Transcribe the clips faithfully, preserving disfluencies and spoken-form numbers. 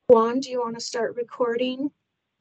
Juan, do you want to start recording?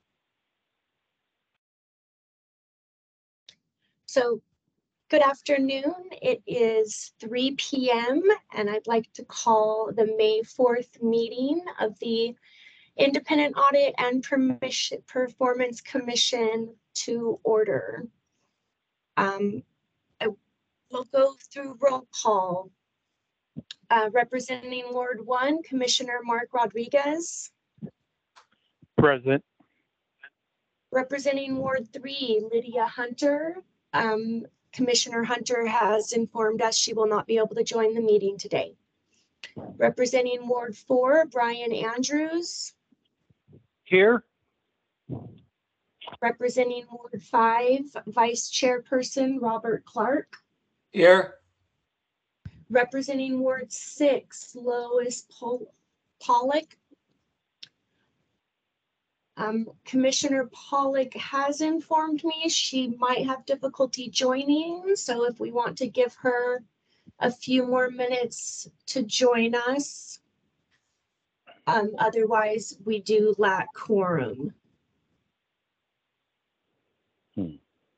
So, good afternoon. It is three p m and I'd like to call the May fourth meeting of the Independent Audit and Permission, Performance Commission to order. Um, I will go through roll call. Uh, representing Ward one, Commissioner Mark Rodriguez. Present. Representing Ward three, Lydia Hunter. Um, Commissioner Hunter has informed us she will not be able to join the meeting today. Representing Ward four, Brian Andrews. Here. Representing Ward five, Vice Chairperson Robert Clark. Here. Representing Ward six, Lois Pol Pollock. Um, Commissioner Pollock has informed me she might have difficulty joining, so if we want to give her a few more minutes to join us. Um, otherwise, we do lack quorum. Hmm.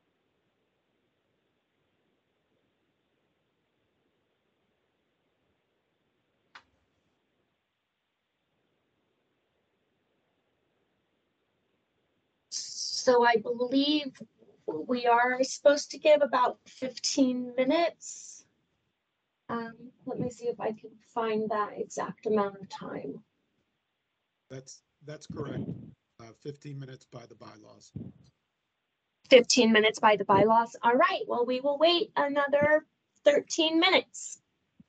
So I believe we are supposed to give about fifteen minutes. Um, let me see if I can find that exact amount of time. That's, that's correct. Uh, fifteen minutes by the bylaws. fifteen minutes by the bylaws. All right, well, we will wait another thirteen minutes.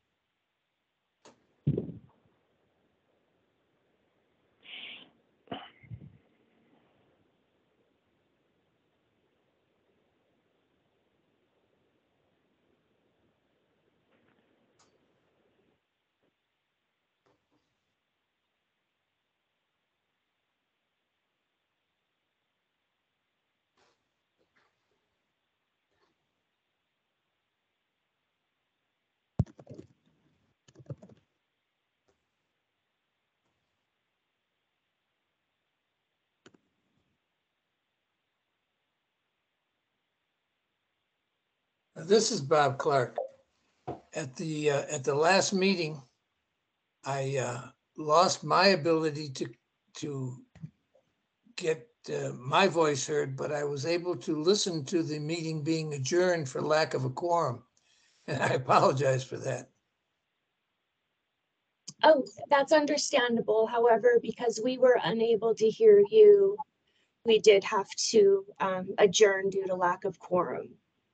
This is Bob Clark. At the, uh, at the last meeting, I uh, lost my ability to, to get uh, my voice heard, but I was able to listen to the meeting being adjourned for lack of a quorum. And I apologize for that. Oh, that's understandable. However, because we were unable to hear you, we did have to um, adjourn due to lack of quorum.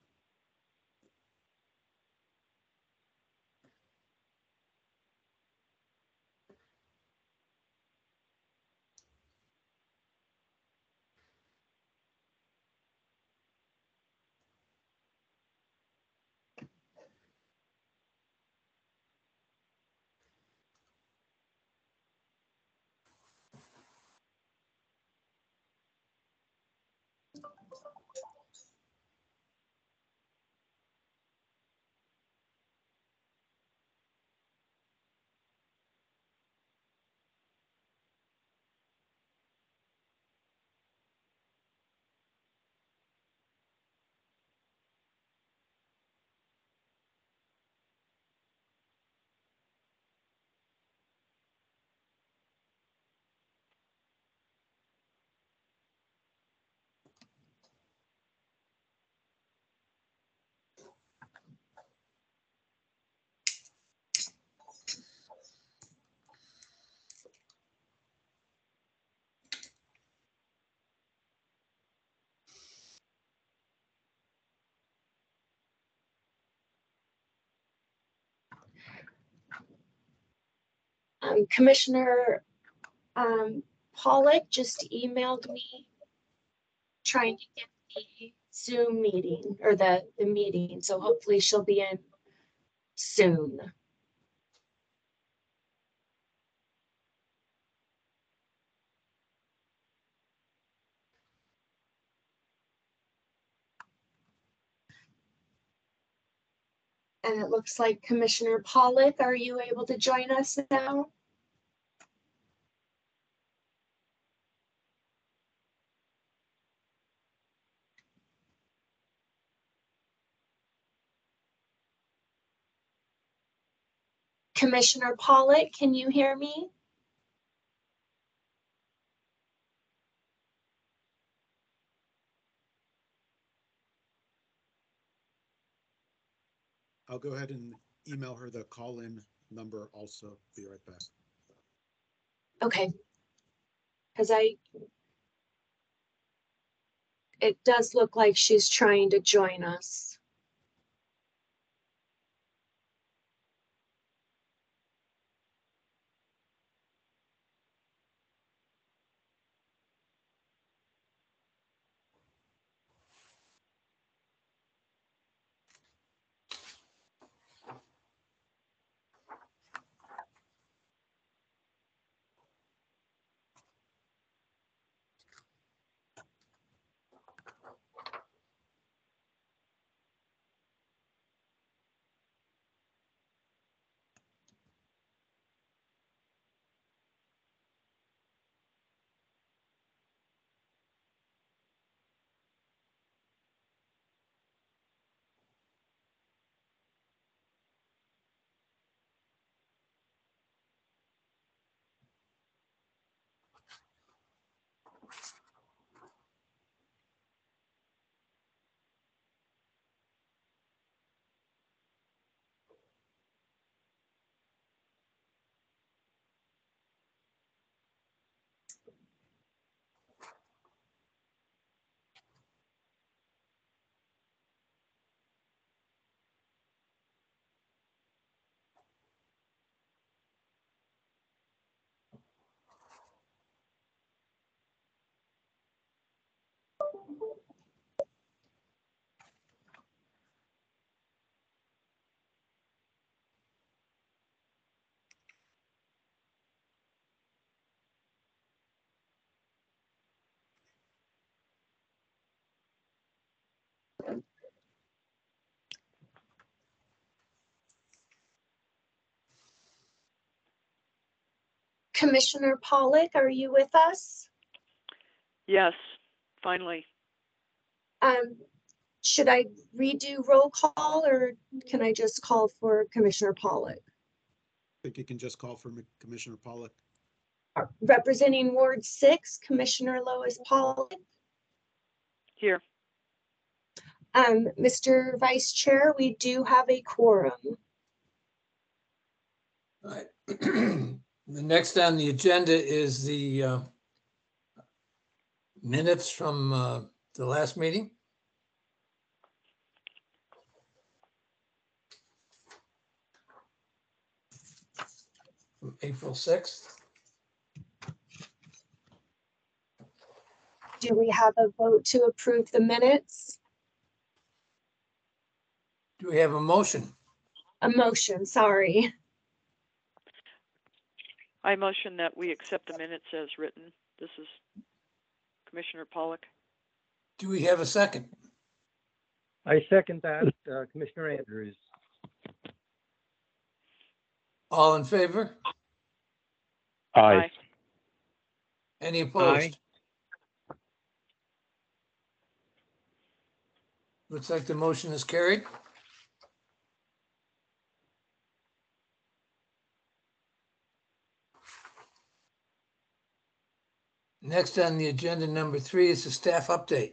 Um, Commissioner um, Pollock just emailed me trying to get the Zoom meeting or the, the meeting. So hopefully she'll be in soon. And it looks like Commissioner Pollock, are you able to join us now? Commissioner Pollock, can you hear me? I'll go ahead and email her the call-in number also. Be right back. Okay. Because I, it does look like she's trying to join us. Commissioner Pollock, are you with us? Yes, finally. Um, should I redo roll call or can I just call for Commissioner Pollock? I think you can just call for M- Commissioner Pollock. Representing Ward six, Commissioner Lois Pollock. Here. Um, Mister Vice Chair, we do have a quorum. All right. The next on the agenda is the uh, minutes from uh, the last meeting. From April sixth. Do we have a vote to approve the minutes? Do we have a motion? A motion, sorry. I motion that we accept the minutes as written. This is Commissioner Pollock. Do we have a second? I second that, uh, Commissioner Andrews. All in favor? Aye. Any opposed? Looks like the motion is carried. Next on the agenda, number three, is the staff update.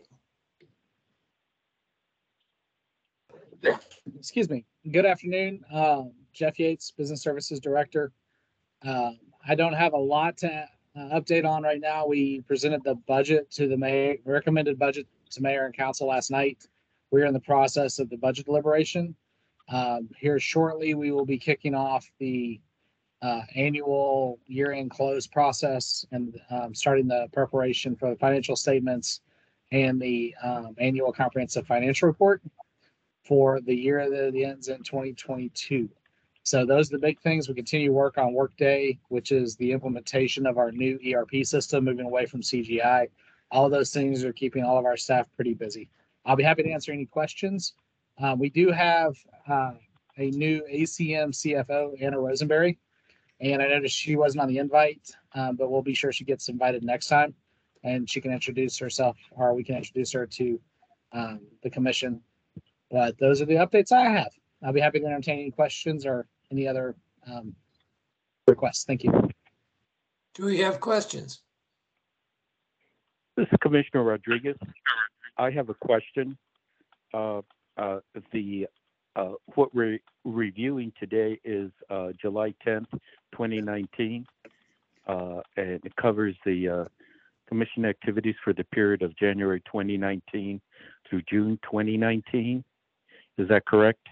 Excuse me. Good afternoon. Um, Jeff Yates, Business Services Director. Um, I don't have a lot to uh, update on right now. We presented the budget to the mayor, recommended budget to mayor and council last night. We're in the process of the budget deliberation. Um, here shortly, we will be kicking off the uh, annual year-end close process and um, starting the preparation for the financial statements and the um, annual comprehensive financial report for the year that ends in twenty twenty-two. So those are the big things. We continue to work on Workday, which is the implementation of our new E R P system, moving away from C G I. All of those things are keeping all of our staff pretty busy. I'll be happy to answer any questions. Uh, we do have uh, a new A C M C F O, Anna Rosenberry, and I noticed she wasn't on the invite, um, but we'll be sure she gets invited next time, and she can introduce herself, or we can introduce her to um, the commission. But those are the updates I have. I'll be happy to entertain any questions or any other um, request. Thank you. Do we have questions? This is Commissioner Rodriguez. I have a question. Uh, uh, the uh, what we're reviewing today is uh, July tenth, twenty nineteen, uh, and it covers the uh, commission activities for the period of January twenty nineteen through June twenty nineteen. Is that correct?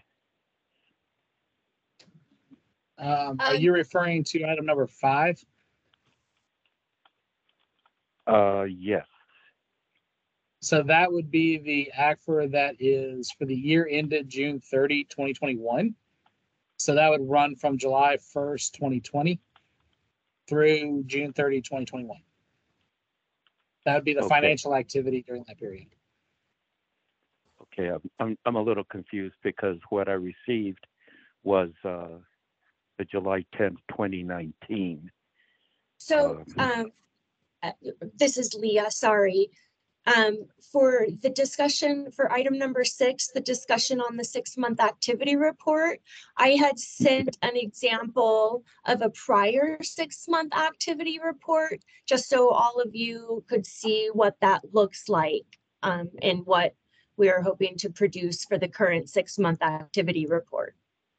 Um, are Um, you referring to item number five? Uh, yes. So that would be the A C F R that is for the year ended June thirtieth, twenty twenty-one. So that would run from July first, twenty twenty through June thirtieth, twenty twenty-one. That would be the Okay. financial activity during that period. Okay, I'm, I'm I'm a little confused because what I received was uh, the July tenth, twenty nineteen. So, Um, um, uh, this is Leah, sorry. Um, for the discussion for item number six, the discussion on the six-month activity report, I had sent an example of a prior six-month activity report, just so all of you could see what that looks like, um, and what we are hoping to produce for the current six-month activity report.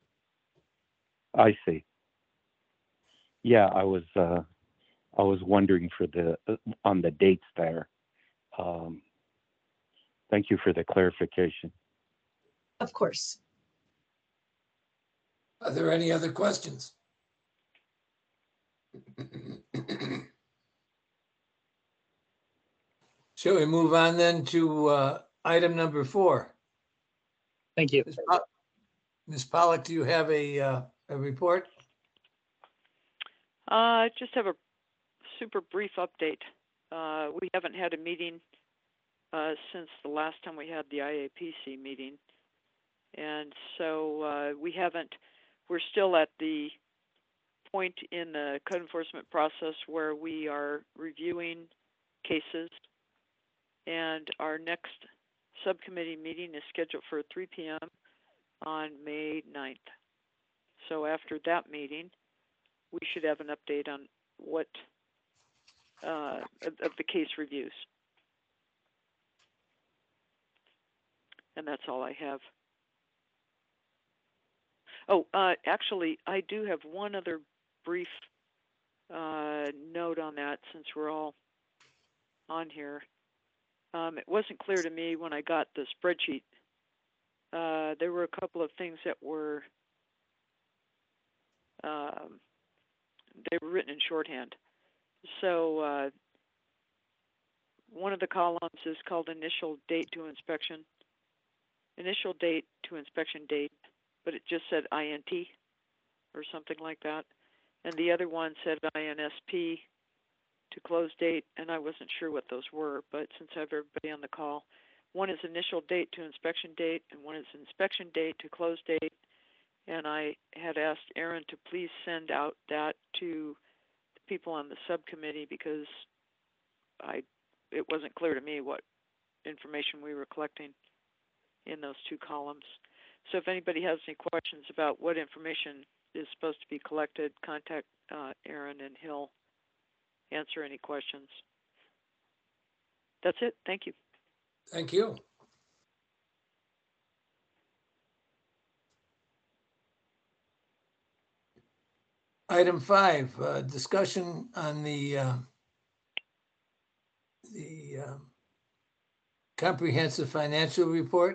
I see. Yeah, I was uh, I was wondering for the uh, on the dates there. Um, thank you for the clarification. Of course. Are there any other questions? Shall we move on then to uh, item number four? Thank you. Miz Pol- Miz Pollock, do you have a, uh, a report? Uh, just have a super brief update. Uh, we haven't had a meeting uh, since the last time we had the I A P C meeting. And so uh, we haven't, we're still at the point in the code enforcement process where we are reviewing cases. And our next subcommittee meeting is scheduled for three P M on May ninth. So after that meeting, we should have an update on what uh, of, of the case reviews. And that's all I have. Oh, uh, actually, I do have one other brief uh, note on that since we're all on here. Um, it wasn't clear to me when I got the spreadsheet. Uh, there were a couple of things that were um, they were written in shorthand. So uh, one of the columns is called initial date to inspection. Initial date to inspection date, but it just said I N T or something like that. And the other one said I N S P to close date, and I wasn't sure what those were, but since I have everybody on the call, one is initial date to inspection date, and one is inspection date to close date. And I had asked Aaron to please send out that to the people on the subcommittee because I it wasn't clear to me what information we were collecting in those two columns. So if anybody has any questions about what information is supposed to be collected, contact uh, Aaron and he'll answer any questions. That's it. Thank you. Thank you. Item five, uh, discussion on the uh, the uh, comprehensive financial report.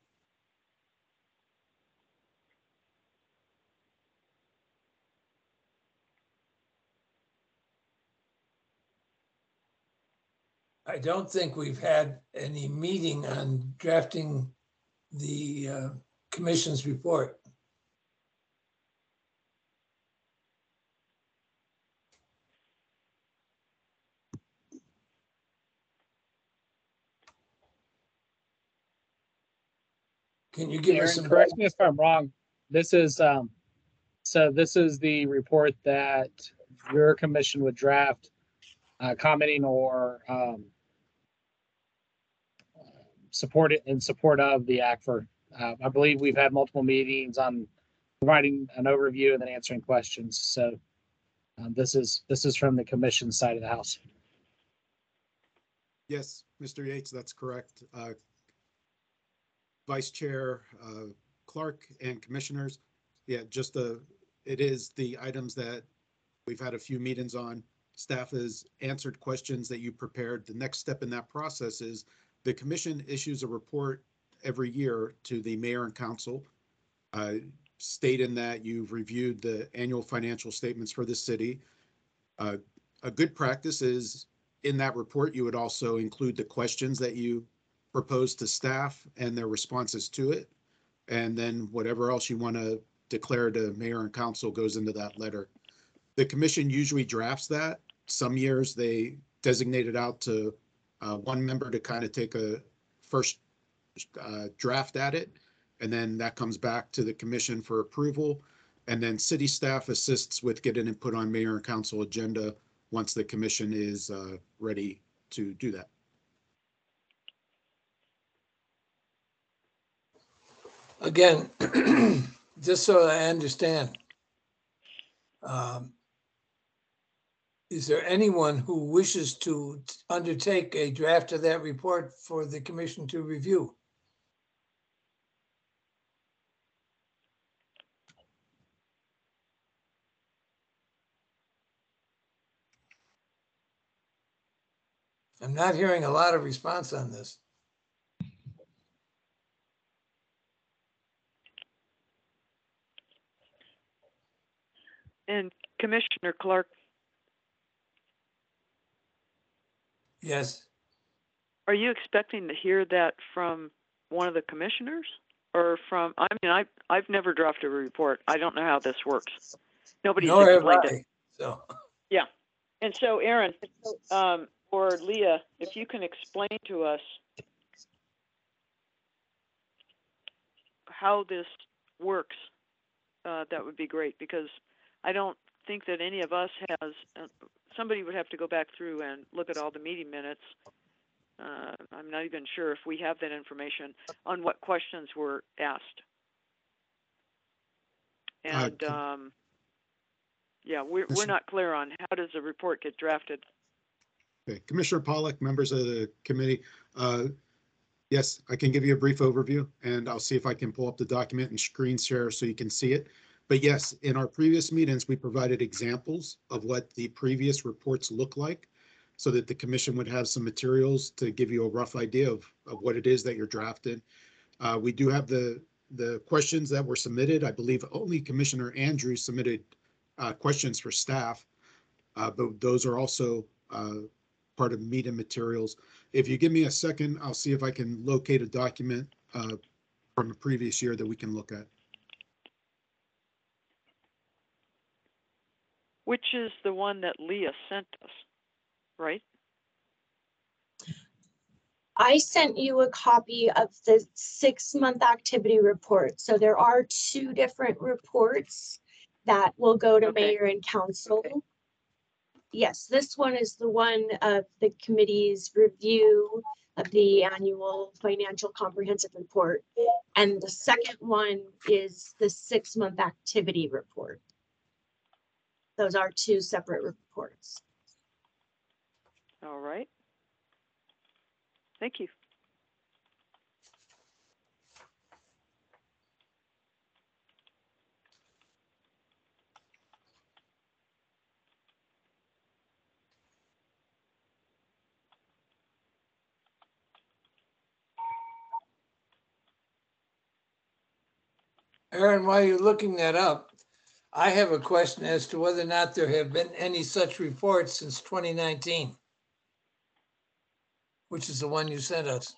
I don't think we've had any meeting on drafting the uh, commission's report. Can you give us Aaron, some? correct me if I'm wrong. This is um, so this is the report that your commission would draft, uh, commenting or um, support it in support of the A C F R. Uh, I believe we've had multiple meetings on providing an overview and then answering questions. So um, this is this is from the commission side of the house. Yes, Mister Yates, that's correct. Uh, Vice Chair uh, Clark and Commissioners, yeah, just the, it is the items that we've had a few meetings on. Staff has answered questions that you prepared. The next step in that process is the commission issues a report every year to the mayor and council, uh, stating that you've reviewed the annual financial statements for the city. Uh, a good practice is in that report, you would also include the questions that you proposed to staff and their responses to it. And then whatever else you want to declare to mayor and council goes into that letter. The commission usually drafts that. Some years they designate it out to uh, one member to kind of take a first uh, draft at it. And then that comes back to the commission for approval. And then city staff assists with getting it put on mayor and council agenda once the commission is uh, ready to do that. Again, just so I understand, um, is there anyone who wishes to undertake a draft of that report for the commission to review? I'm not hearing a lot of response on this. And Commissioner Clark, Yes. are you expecting to hear that from one of the commissioners or from, I mean, I, I've never drafted a report. I don't know how this works. Nobody's Nor have explained I, it. so. Yeah. And so Aaron, um, or Leah, if you can explain to us how this works, uh, that would be great, because I don't think that any of us has, uh, somebody would have to go back through and look at all the meeting minutes. Uh, I'm not even sure if we have that information on what questions were asked. And, Uh, um, yeah, we're, we're not clear on how does a report get drafted. Okay. Commissioner Pollack, members of the committee, uh, yes, I can give you a brief overview and I'll see if I can pull up the document and screen share so you can see it. But yes, in our previous meetings, we provided examples of what the previous reports look like so that the commission would have some materials to give you a rough idea of, of what it is that you're drafting. Uh, we do have the, the questions that were submitted. I believe only Commissioner Andrews submitted uh, questions for staff, uh, but those are also uh, part of meeting materials. If you give me a second, I'll see if I can locate a document uh, from a previous year that we can look at. Which is the one that Leah sent us, right? I sent you a copy of the six-month activity report. So there are two different reports that will go to Okay. mayor and council. Okay. Yes, this one is the one of the committee's review of the annual financial comprehensive report. And the second one is the six-month activity report. Those are two separate reports. All right. Thank you. Aaron, while you're looking that up, I have a question as to whether or not there have been any such reports since twenty nineteen, which is the one you sent us.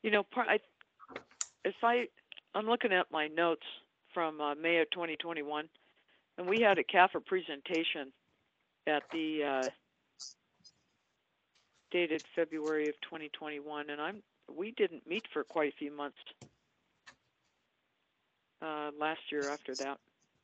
You know, part, I, if I, I'm looking at my notes from uh, May of twenty twenty-one, and we had a C A F R presentation at the uh, dated February of twenty twenty-one, and I'm we didn't meet for quite a few months uh, last year after that.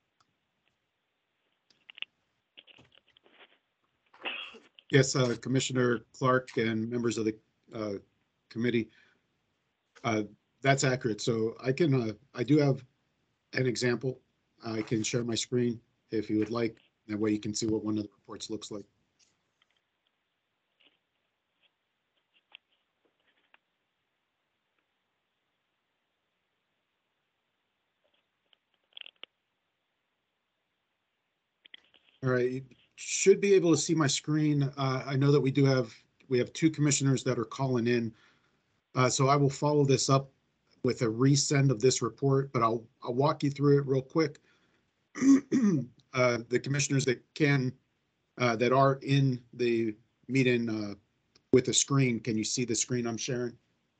Yes, uh, Commissioner Clark and members of the uh, committee, uh, that's accurate. So I can, uh, I do have an example. I can share my screen if you would like. That way you can see what one of the reports looks like. All right, you should be able to see my screen. Uh, I know that we do have, we have two commissioners that are calling in. Uh, so I will follow this up with a resend of this report, but I'll, I'll walk you through it real quick. uh, the commissioners that can, uh, that are in the meeting uh, with the screen, can you see the screen I'm sharing?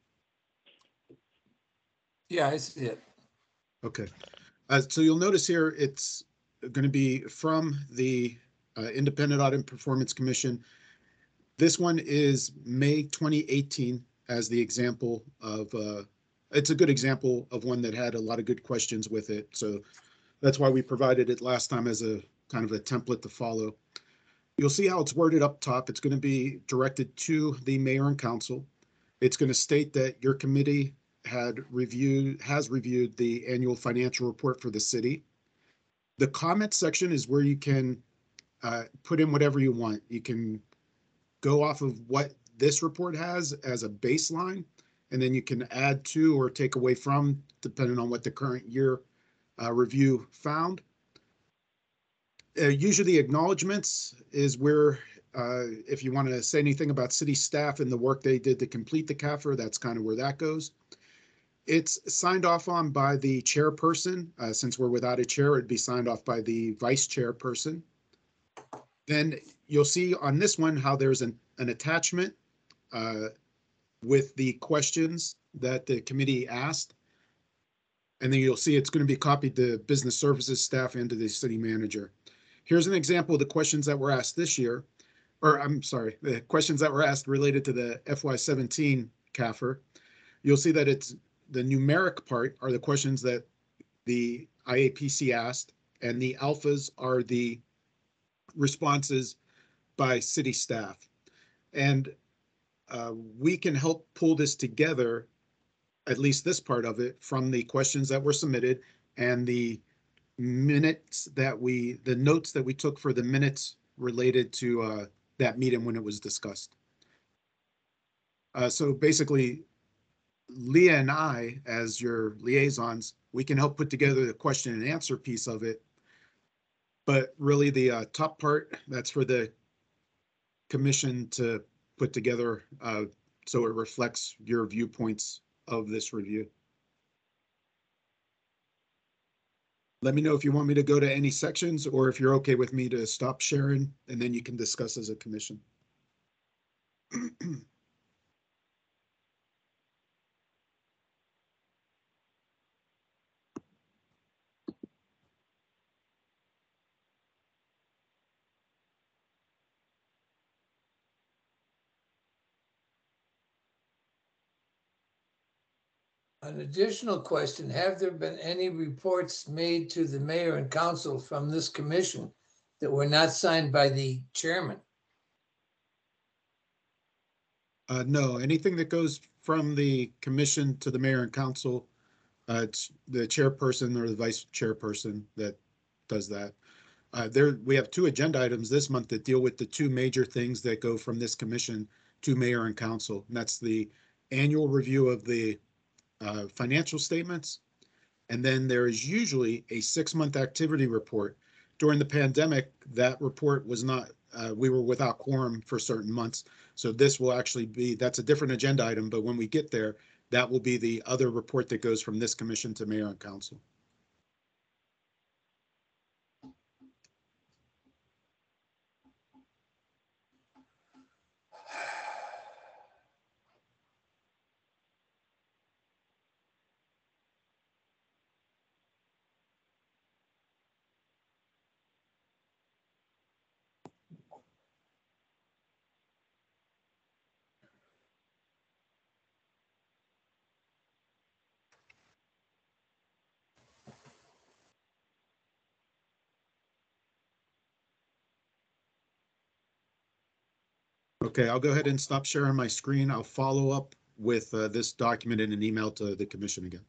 Yeah, I see it. Okay. Uh, so you'll notice here, it's going to be from the uh, Independent Audit and Performance Commission. This one is May twenty eighteen as the example of, uh, it's a good example of one that had a lot of good questions with it. So that's why we provided it last time as a kind of a template to follow. You'll see how it's worded up top. It's going to be directed to the mayor and council. It's going to state that your committee had reviewed, has reviewed the annual financial report for the city. The comment section is where you can uh, put in whatever you want. You can go off of what this report has as a baseline, and then you can add to or take away from, depending on what the current year uh, review found. Uh, usually acknowledgements is where, uh, if you want to say anything about city staff and the work they did to complete the C A F R, that's kind of where that goes. It's signed off on by the chairperson. Uh, since we're without a chair, it'd be signed off by the vice chairperson. Then you'll see on this one how there's an, an attachment uh, with the questions that the committee asked. And then you'll see it's going to be copied to business services staff and to the city manager. Here's an example of the questions that were asked this year, or I'm sorry, the questions that were asked related to the F Y seventeen C A F R. You'll see that it's the numeric part are the questions that the I A P C asked, and the alphas are the responses by city staff. And uh, we can help pull this together, at least this part of it, from the questions that were submitted and the minutes that we, the notes that we took for the minutes related to uh, that meeting when it was discussed. Uh, so basically, Leah and I, as your liaisons, we can help put together the question and answer piece of it. But really the uh, top part, that's for the commission to put together uh, so it reflects your viewpoints of this review. Let me know if you want me to go to any sections or if you're okay with me to stop sharing and then you can discuss as a commission. An additional question, have there been any reports made to the mayor and council from this commission that were not signed by the chairman? Uh, no, anything that goes from the commission to the mayor and council, uh, it's the chairperson or the vice chairperson that does that. Uh, there, we have two agenda items this month that deal with the two major things that go from this commission to mayor and council. And that's the annual review of the uh, financial statements. And then there is usually a six-month activity report. During the pandemic, that report was not, uh, we were without quorum for certain months. So this will actually be, that's a different agenda item, but when we get there, that will be the other report that goes from this commission to mayor and council. Okay, I'll go ahead and stop sharing my screen. I'll follow up with uh, this document in an email to the commission again.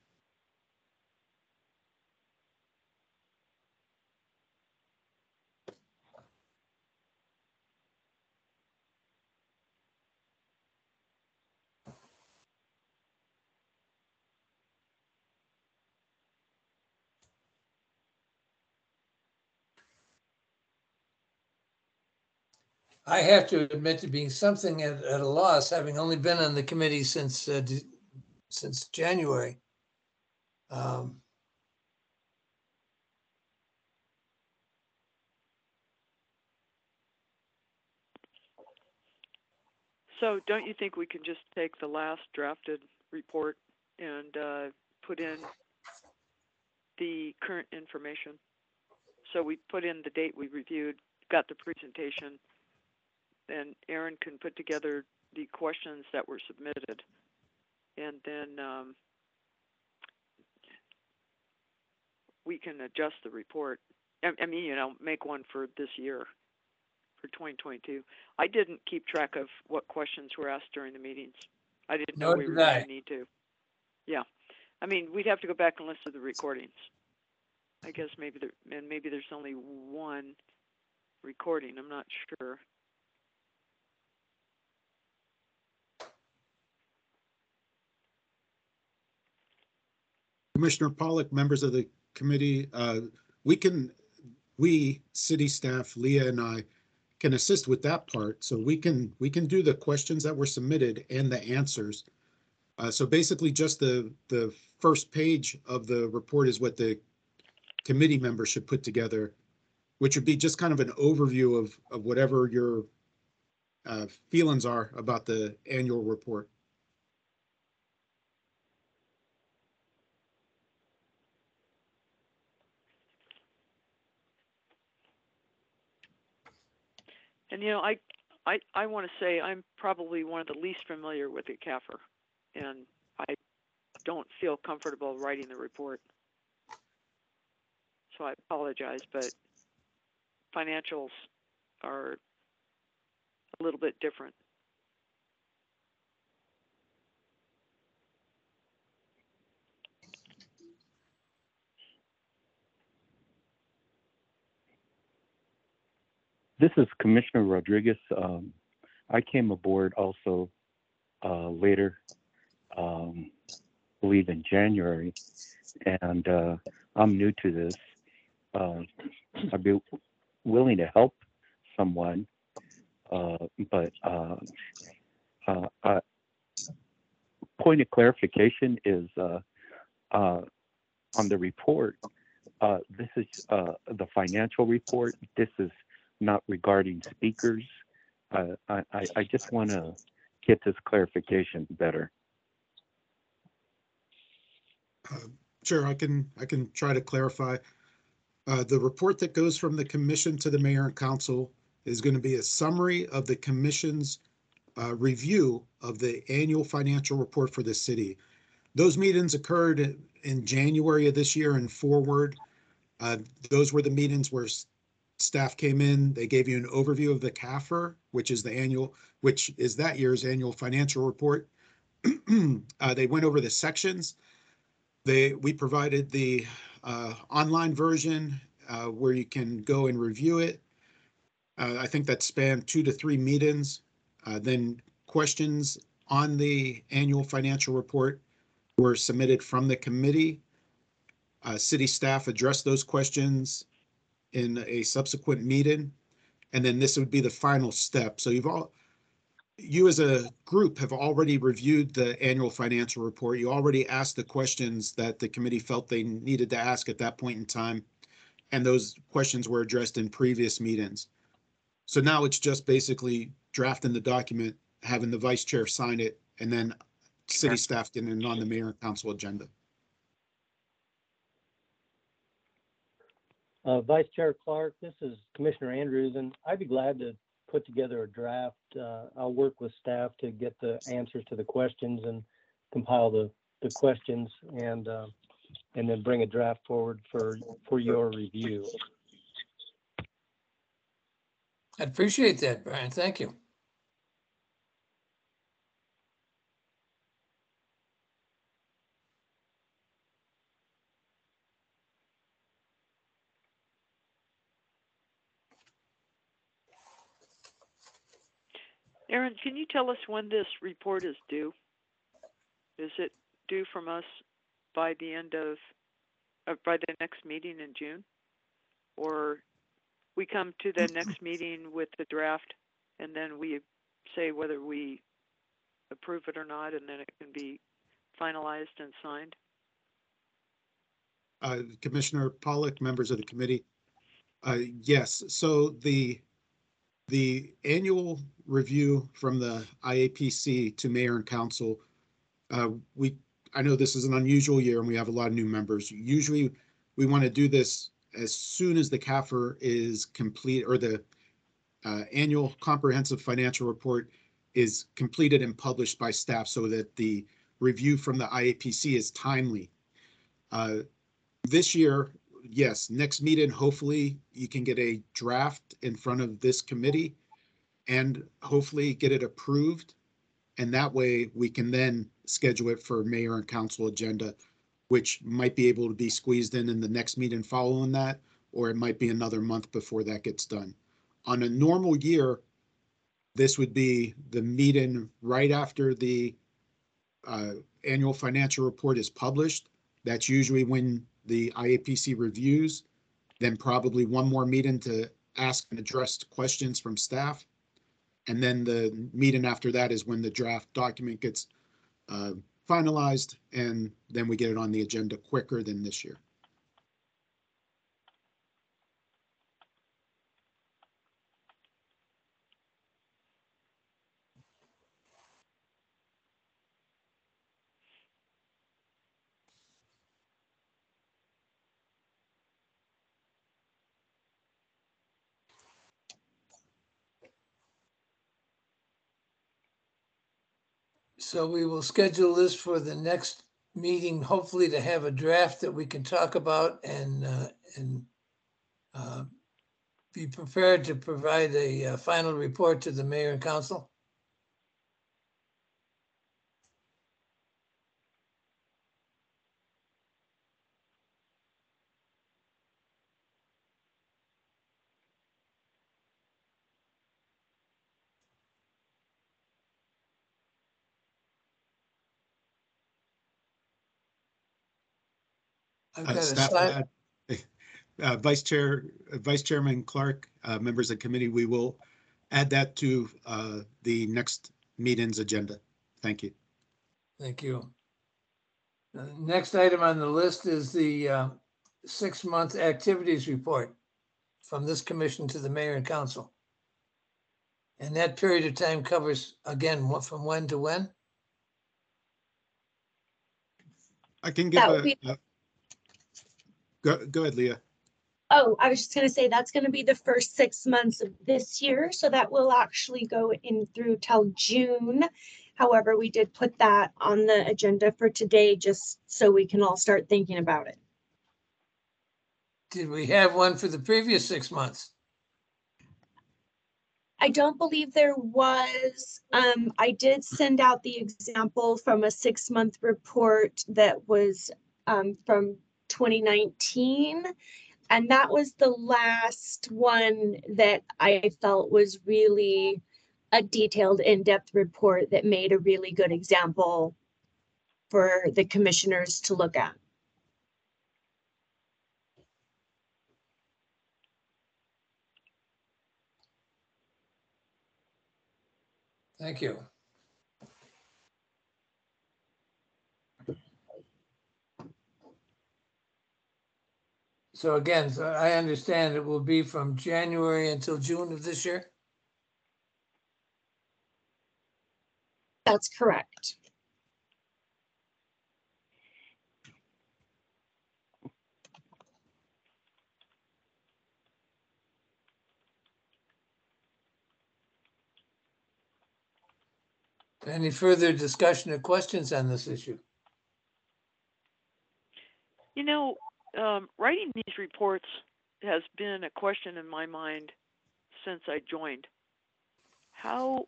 I have to admit to being something at, at a loss, having only been on the committee since, uh, de- since January. Um, So don't you think we can just take the last drafted report and uh, put in the current information? So we put in the date we reviewed, got the presentation, and Aaron can put together the questions that were submitted. And then um, we can adjust the report. I, I mean, you know, make one for this year, for twenty twenty-two. I didn't keep track of what questions were asked during the meetings. I didn't know Nor we were did I. going to need to. Yeah. I mean, we'd have to go back and listen to the recordings. I guess maybe there, and maybe there's only one recording. I'm not sure. Commissioner Pollock, members of the committee, uh, we can, we, city staff, Leah and I, can assist with that part. So we can, we can do the questions that were submitted and the answers. Uh, so basically just the, the first page of the report is what the committee members should put together, which would be just kind of an overview of, of whatever your uh, feelings are about the annual report. And you know, I I I want to say I'm probably one of the least familiar with the C A F R, and I don't feel comfortable writing the report. So I apologize, but financials are a little bit different. This is Commissioner Rodriguez. Um, I came aboard also uh, later, um, I believe in January, and uh, I'm new to this. Uh, I'd be willing to help someone, uh, but uh, uh, uh, point of clarification is uh, uh, on the report. Uh, this is uh, the financial report. This is not regarding speakers. Uh, I, I, I just want to get this clarification better. Uh, Sure, I can, I can try to clarify. Uh, the report that goes from the commission to the mayor and council is going to be a summary of the commission's uh, review of the annual financial report for the city. Those meetings occurred in January of this year and forward. Uh, those were the meetings where staff came in, they gave you an overview of the C A F R, which is the annual, which is that year's annual financial report. uh, they went over the sections. They, we provided the uh, online version uh, where you can go and review it. Uh, I think that spanned two to three meetings. Uh, then questions on the annual financial report were submitted from the committee. Uh, city staff addressed those questions in a subsequent meeting. And then this would be the final step. So you've all, you as a group have already reviewed the annual financial report. You already asked the questions that the committee felt they needed to ask at that point in time. And those questions were addressed in previous meetings. So now it's just basically drafting the document, having the vice chair sign it, and then city staff getting it on the mayor and council agenda. Uh, Vice Chair Clark, this is Commissioner Andrews, and I'd be glad to put together a draft. Uh, I'll work with staff to get the answers to the questions and compile the, the questions and, uh, and then bring a draft forward for, for your review. I appreciate that, Brian. Thank you. Aaron, can you tell us when this report is due? Is it due from us by the end of, uh, by the next meeting in June? Or we come to the next meeting with the draft and then we say whether we approve it or not, and then it can be finalized and signed? Uh, Commissioner Pollock, members of the committee. Uh, yes, so the the annual review from the I A P C to mayor and council, uh, we I know this is an unusual year and we have a lot of new members. Usually we want to do this as soon as the C A F R is complete, or the uh, annual comprehensive financial report is completed and published by staff, so that the review from the I A P C is timely. Uh, this year, yes, next meeting, hopefully you can get a draft in front of this committee and hopefully get it approved. And that way we can then schedule it for mayor and council agenda, which might be able to be squeezed in in the next meeting following that, or it might be another month before that gets done. On a normal year, this would be the meeting right after the uh, annual financial report is published. That's usually when the I A P C reviews, then probably one more meeting to ask and address questions from staff. And then the meeting after that is when the draft document gets uh, finalized, and then we get it on the agenda quicker than this year. So we will schedule this for the next meeting, hopefully to have a draft that we can talk about and, uh, and uh, be prepared to provide a uh, final report to the mayor and council. I've Uh, got a staff slide. add, uh, Vice Chair, uh, Vice Chairman Clark, uh, members of the committee, we will add that to uh, the next meeting's agenda. Thank you. Thank you. The next item on the list is the uh, six-month activities report from this commission to the mayor and council. And that period of time covers, again, what, from when to when? I can give That would a, be, a go, go ahead, Leah. oh, I was just gonna say, that's gonna be the first six months of this year, so that will actually go in through till June. However, we did put that on the agenda for today, just so we can all start thinking about it. Did we have one for the previous six months? I don't believe there was. Um, I did send out the example from a six-month report that was um, from twenty nineteen. And that was the last one that I felt was really a detailed, in-depth report that made a really good example for the commissioners to look at. Thank you. So again, so I understand it will be from January until June of this year? That's correct. Any further discussion or questions on this issue? You know, um, writing these reports has been a question in my mind since I joined. How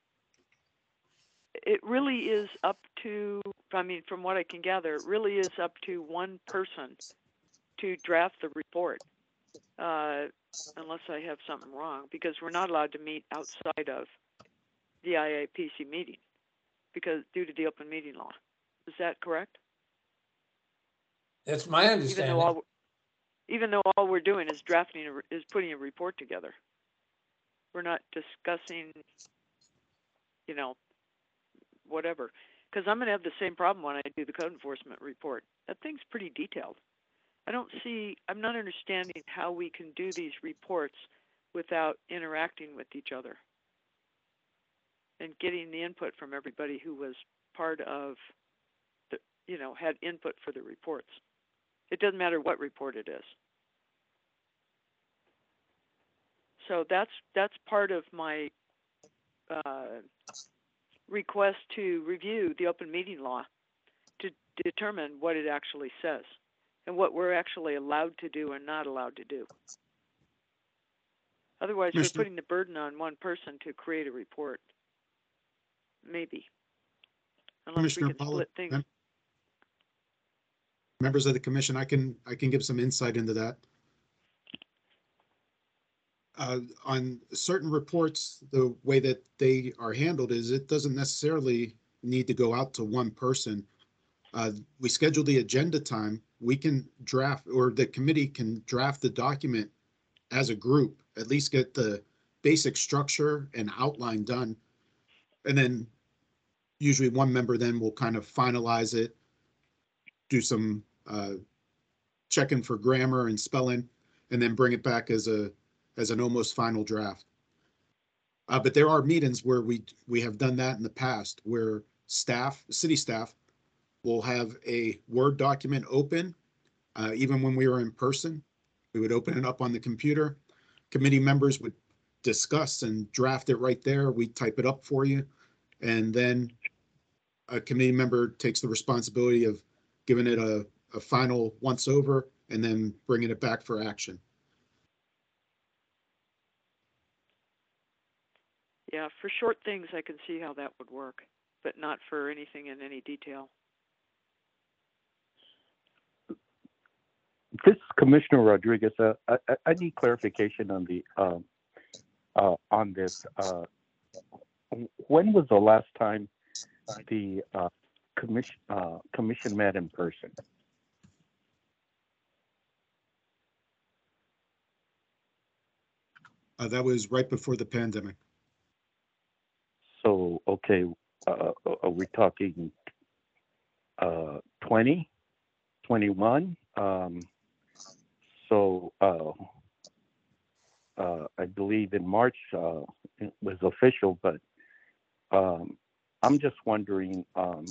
it really is up to, I mean, from what I can gather, it really is up to one person to draft the report, uh, unless I have something wrong, because we're not allowed to meet outside of the I A P C meeting because due to the open meeting law. Is that correct? That's my Even though understanding. all, even though all we're doing is drafting, a, re- is putting a report together. We're not discussing, you know, whatever. Because I'm going to have the same problem when I do the code enforcement report. That thing's pretty detailed. I don't see, I'm not understanding how we can do these reports without interacting with each other and getting the input from everybody who was part of the, you know, had input for the reports. It doesn't matter what report it is. So that's that's part of my uh, request to review the open meeting law to determine what it actually says and what we're actually allowed to do and not allowed to do. Otherwise, we're Commissioner- putting the burden on one person to create a report. Maybe. Unless we Commissioner can Pollak, split things. mem- members of the commission, I can, I can give some insight into that. Uh, on certain reports, the way that they are handled is it doesn't necessarily need to go out to one person. Uh, we schedule the agenda time, we can draft, or the committee can draft the document as a group, at least get the basic structure and outline done. And then usually one member then will kind of finalize it, do some uh, checking for grammar and spelling, and then bring it back as a as an almost final draft. Uh, but there are meetings where we we have done that in the past, where staff, city staff, will have a Word document open. Uh, even when we were in person, we would open it up on the computer. Committee members would discuss and draft it right there. We type it up for you, and then a committee member takes the responsibility of giving it a, a final once over and then bringing it back for action. Yeah, for short things, I can see how that would work, but not for anything in any detail. This is Commissioner Rodriguez. Uh, I, I- I need clarification on the um, uh, on this. Uh, when was the last time the uh, commission uh, commission met in person? Uh, that was right before the pandemic. So, okay, uh, are we talking uh, twenty, twenty-one? Um, so, uh, uh, I believe in March uh, it was official, but um, I'm just wondering, um,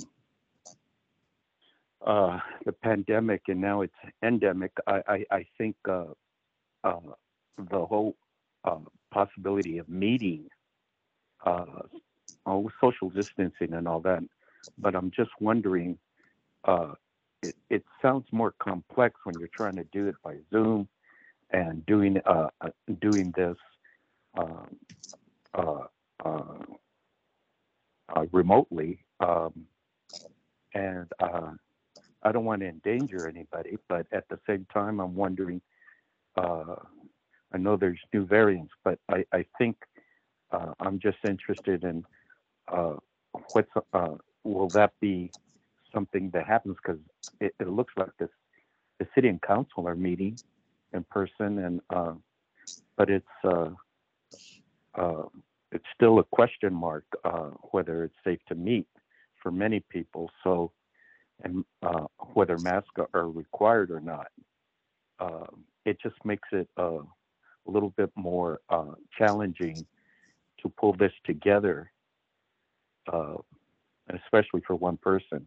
uh, the pandemic and now it's endemic. I, I, I think uh, uh, the whole uh, possibility of meeting, uh, oh, social distancing and all that, but I'm just wondering, uh, it, it sounds more complex when you're trying to do it by Zoom and doing uh, uh, doing this um, uh, uh, uh, remotely. Um, and uh, I don't want to endanger anybody, but at the same time, I'm wondering. Uh, I know there's new variants, but I, I think uh, I'm just interested in uh, what's uh, will that be something that happens, because it, it looks like this the city and council are meeting in person, and uh, but it's uh, uh, it's still a question mark uh, whether it's safe to meet for many people. So, and uh, whether masks are required or not, uh, it just makes it uh, a little bit more uh, challenging to pull this together, uh, especially for one person.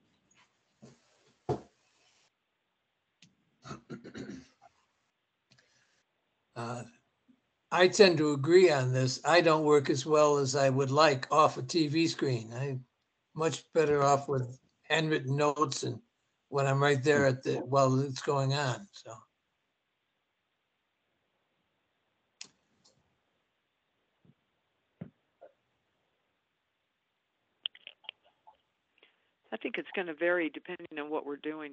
Uh, I tend to agree on this. I don't work as well as I would like off a T V screen. I'm much better off with handwritten notes and when I'm right there at the, while it's going on, so. I think it's going to vary depending on what we're doing.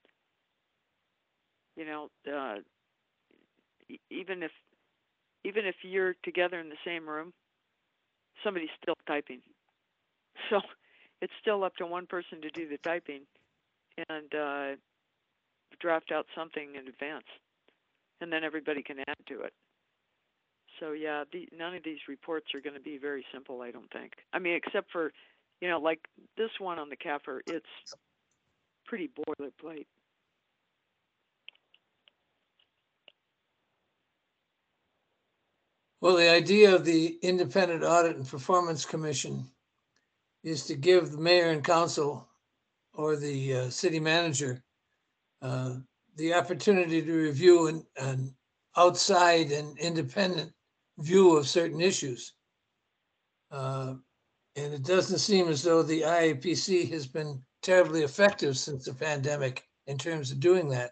You know, uh, e- even if even if you're together in the same room, somebody's still typing. So it's still up to one person to do the typing and uh, draft out something in advance, and then everybody can add to it. So yeah, the, none of these reports are going to be very simple, I don't think. I mean, except for, you know, like this one on the C A F R, it's pretty boilerplate. Well, the idea of the Independent Audit and Performance Commission is to give the mayor and council or the uh, city manager uh, the opportunity to review an, an outside and independent view of certain issues. Uh, and it doesn't seem as though the I A P C has been terribly effective since the pandemic in terms of doing that.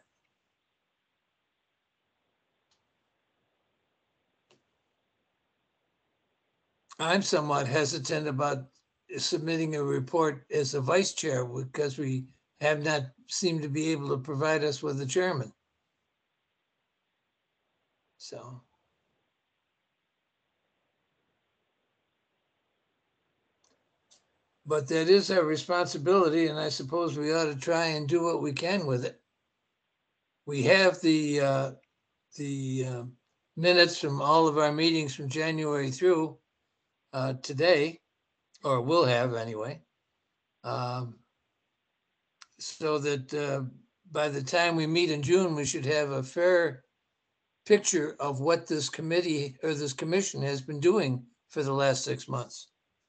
I'm somewhat hesitant about submitting a report as a vice chair because we have not seemed to be able to provide us with a chairman. So. But that is our responsibility, and I suppose we ought to try and do what we can with it. We have the uh, the uh, minutes from all of our meetings from January through uh, today, or will have anyway, um, so that uh, by the time we meet in June, we should have a fair picture of what this committee or this commission has been doing for the last six months.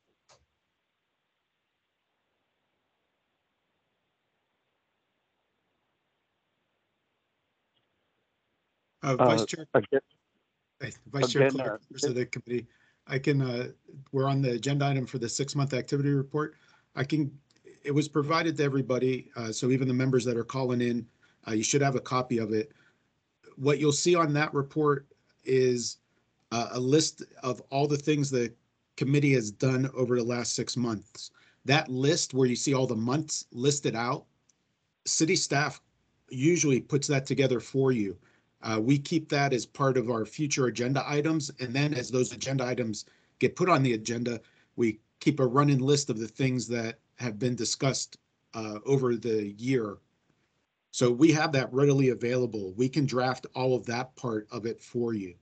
Uh, Uh, Vice Chair, again, uh, Vice Chair again, Clark, uh, members of the committee, I can, uh, we're on the agenda item for the six-month activity report. I can, it was provided to everybody, uh, so even the members that are calling in, uh, you should have a copy of it. What you'll see on that report is uh, a list of all the things the committee has done over the last six months. That list where you see all the months listed out, city staff usually puts that together for you. Uh, we keep that as part of our future agenda items. And then as those agenda items get put on the agenda, we keep a running list of the things that have been discussed uh, over the year. So we have that readily available. We can draft all of that part of it for you.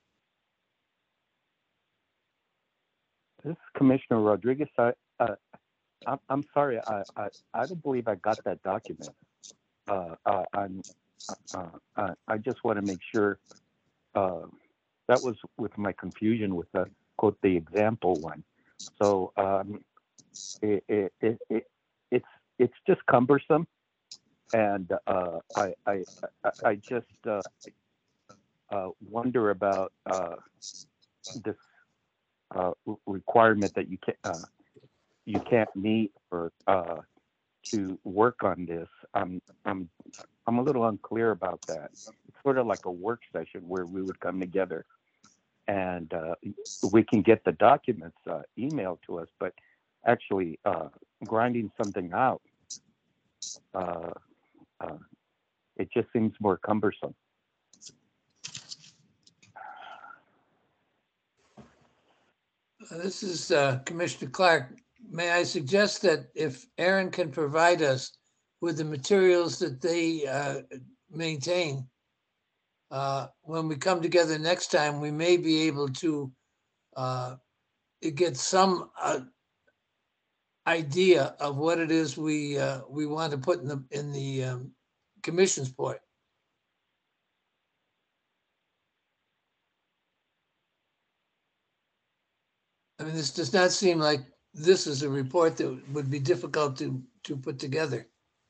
this is Commissioner Rodriguez. I, uh, I'm, I'm sorry. I, I, I don't believe I got that document. Uh, uh, I'm, uh, uh, I just want to make sure. Uh, that was with my confusion with the quote the example one. So um, it, it, it, it, it's it's just cumbersome, and uh, I, I I just uh, uh, wonder about uh, this uh, requirement that you can't uh, you can't meet or uh, to work on this. I'm I'm I'm a little unclear about that. It's sort of like a work session where we would come together and uh, we can get the documents uh, emailed to us, but actually uh, grinding something out, uh, uh, it just seems more cumbersome. This is uh, Commissioner Clark. May I suggest that if Aaron can provide us with the materials that they uh, maintain, uh, when we come together next time, we may be able to uh, get some uh, idea of what it is we uh, we want to put in the in the um, commission's report. I mean, this does not seem like this is a report that would be difficult to to put together.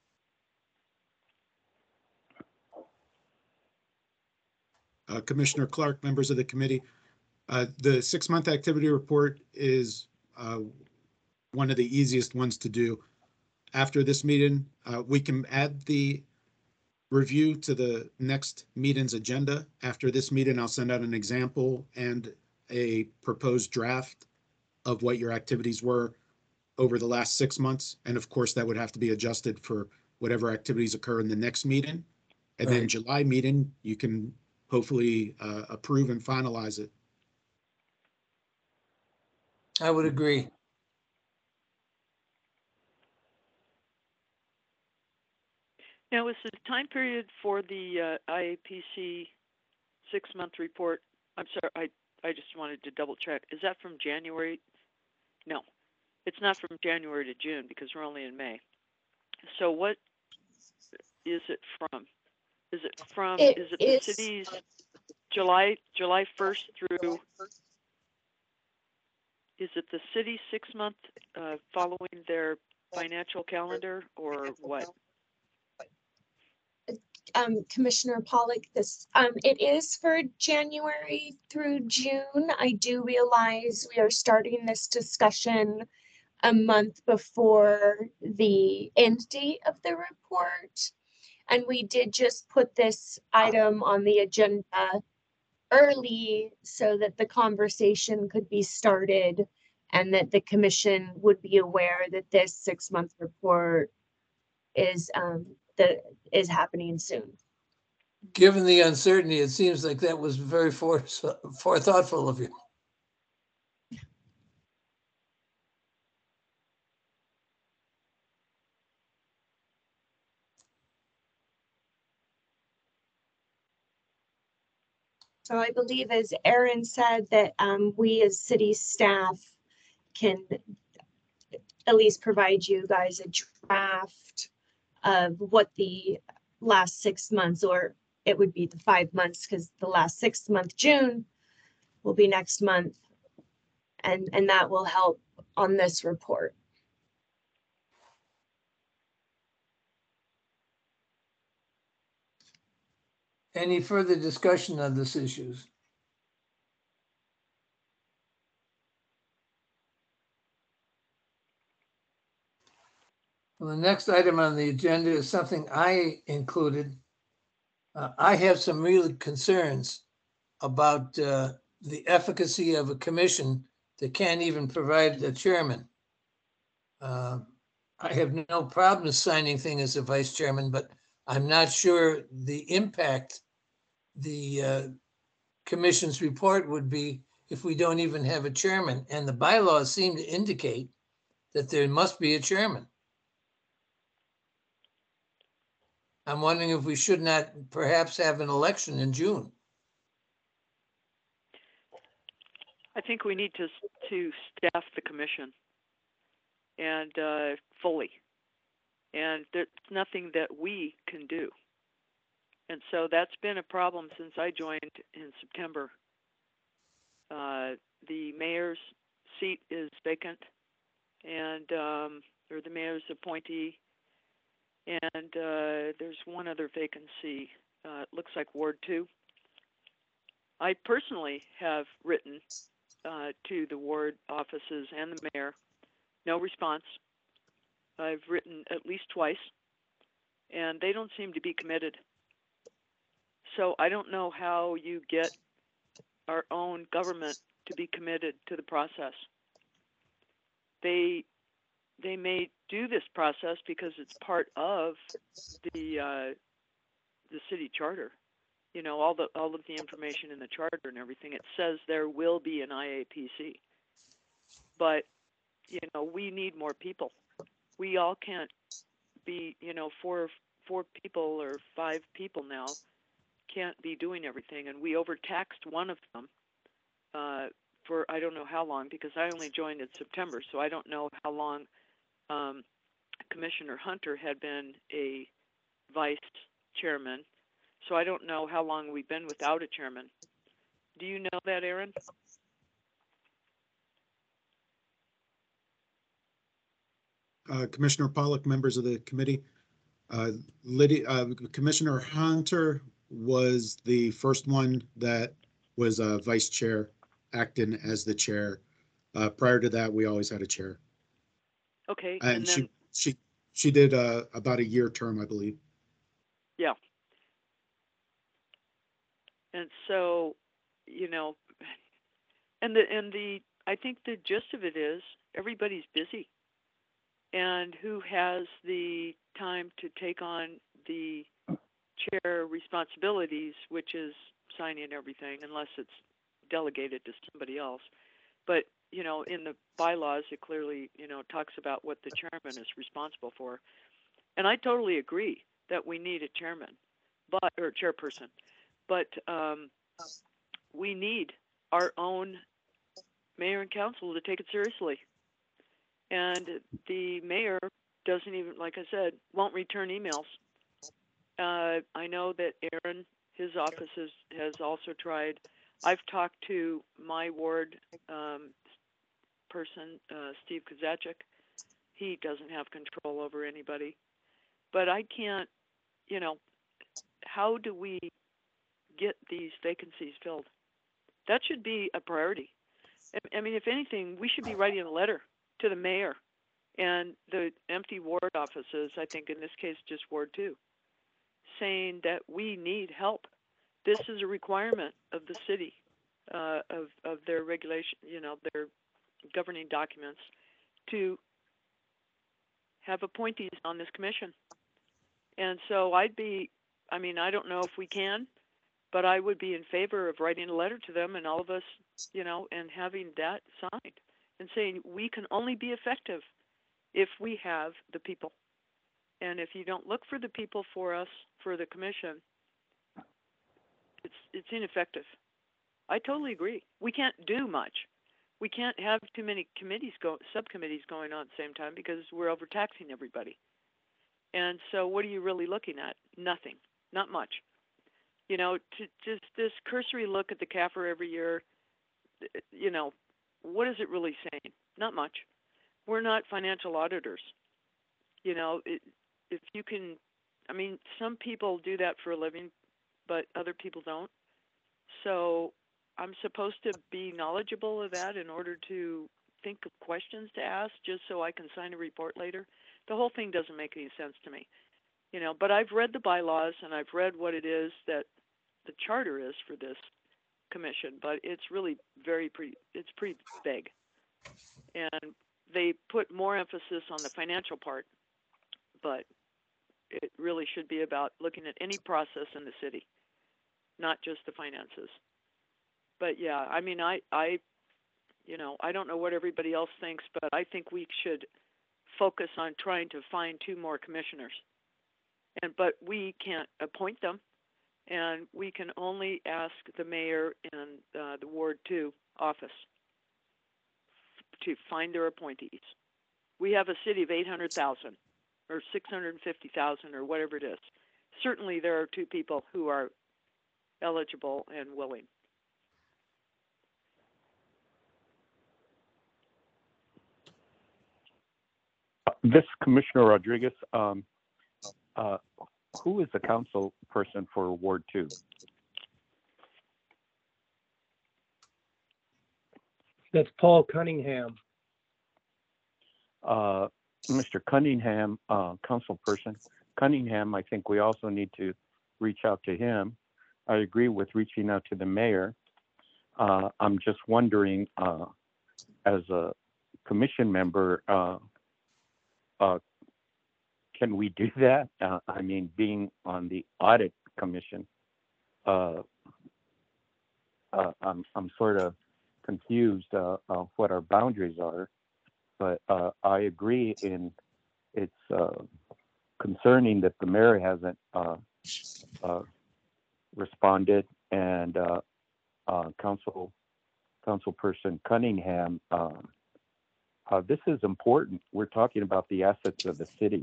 Uh, Commissioner Clark, members of the committee, uh, the six-month activity report is uh, one of the easiest ones to do. After this meeting, uh, we can add the review to the next meeting's agenda. After this meeting, I'll send out an example and a proposed draft of what your activities were over the last six months. And of course, that would have to be adjusted for whatever activities occur in the next meeting. And then Right. July meeting, you can hopefully uh, approve and finalize it. I would agree. Now, is the time period for the uh, I A P C six-month report, I'm sorry, I, I just wanted to double check. Is that from January? No, it's not from January to June because we're only in May. So what is it from? Is it from, It is it is- the city's July, July first through, is it the city's six-month uh, following their financial calendar or what? um, Commissioner Pollock, this, um, it is for January through June. I do realize we are starting this discussion a month before the end date of the report. And we did just put this item on the agenda early so that the conversation could be started and that the commission would be aware that this six-month report is, um, that is happening soon. Given the uncertainty, it seems like that was very fore- forethoughtful of you. So I believe, as Aaron said, that um, we as city staff can at least provide you guys a draft of what the last six months, or it would be the five months, because the last six month, June, will be next month. And, and that will help on this report. Any further discussion on this issues? Well, the next item on the agenda is something I included. Uh, I have some real concerns about uh, the efficacy of a commission that can't even provide a chairman. Uh, I have no problem signing things as a vice chairman, but I'm not sure the impact the uh, commission's report would be if we don't even have a chairman. And the bylaws seem to indicate that there must be a chairman. I'm wondering if we should not perhaps have an election in June. I think we need to, to staff the commission and uh, fully. And there's nothing that we can do. And so that's been a problem since I joined in September. Uh, the mayor's seat is vacant, and um, or the mayor's appointee, and uh, there's one other vacancy. Uh, it looks like Ward two. I personally have written uh, to the ward offices and the mayor. No response. I've written at least twice, and they don't seem to be committed. So I don't know how you get our own government to be committed to the process. They they may do this process because it's part of the uh, the city charter. You know, all the all of the information in the charter and everything. It says there will be an I A P C, but you know, we need more people. We all can't be, you know, four four people or five people now can't be doing everything, and we overtaxed one of them uh, for I don't know how long, because I only joined in September, so I don't know how long um, Commissioner Hunter had been a vice chairman. So I don't know how long we've been without a chairman. Do you know that, Aaron? Uh, Commissioner Pollock, members of the committee, uh, Lydia, uh, Commissioner Hunter was the first one that was a vice chair, acting as the chair. Uh, prior to that, we always had a chair. Okay, And, and then she she she did uh, about a year term, I believe. yeah. And so, you know, and the and the I think the gist of it is everybody's busy, and who has the time to take on the chair responsibilities, which is signing everything, unless it's delegated to somebody else. But you know, in the bylaws, it clearly, you know, talks about what the chairman is responsible for. And I totally agree that we need a chairman, but, or chairperson, but um, we need our own mayor and council to take it seriously. And the mayor doesn't even, like I said, won't return emails. Uh, I know that Aaron, his office has, has also tried. I've talked to my ward um, person, uh, Steve Kozachik. He doesn't have control over anybody. But I can't, you know, how do we get these vacancies filled? That should be a priority. I mean, if anything, we should be writing a letter to the mayor and the empty ward offices, I think in this case just Ward two, saying that we need help. This is a requirement of the city, uh, of, of their regulation, you know, their governing documents, to have appointees on this commission. And so I'd be, I mean, I don't know if we can, but I would be in favor of writing a letter to them and all of us, you know, and having that signed and saying we can only be effective if we have the people. And if you don't look for the people for us, for the commission, it's it's ineffective. I totally agree. We can't do much. We can't have too many committees go, subcommittees going on at the same time because we're overtaxing everybody. And so what are you really looking at? Nothing, not much. You know, to just this cursory look at the C A F R every year, you know, what is it really saying? Not much. We're not financial auditors. You know, it, if you can, I mean, some people do that for a living, but other people don't. So I'm supposed to be knowledgeable of that in order to think of questions to ask just so I can sign a report later. The whole thing doesn't make any sense to me. You know, but I've read the bylaws and I've read what it is that the charter is for this commission, but it's really very pretty, it's pretty vague. And they put more emphasis on the financial part, but it really should be about looking at any process in the city, not just the finances. But yeah, I mean, I, I, you know, I don't know what everybody else thinks, but I think we should focus on trying to find two more commissioners. And but we can't appoint them, and we can only ask the mayor and uh, the Ward two office to find their appointees. We have a city of eight hundred thousand or six hundred fifty thousand or whatever it is. Certainly there are two people who are eligible and willing. This Commissioner Rodriguez, um, uh, who is the council person for Ward two? That's Paul Cunningham. Uh, Mister Cunningham, uh, council person Cunningham, I think we also need to reach out to him. I agree with reaching out to the mayor. Uh, I'm just wondering, uh, as a commission member, uh, uh, can we do that? Uh, I mean, being on the audit commission, uh, uh, I'm I'm sort of confused uh, of what our boundaries are, but uh, I agree in it's uh, concerning that the mayor hasn't uh, uh, responded, and uh, uh, council councilperson Cunningham. Um, uh, this is important. We're talking about the assets of the city.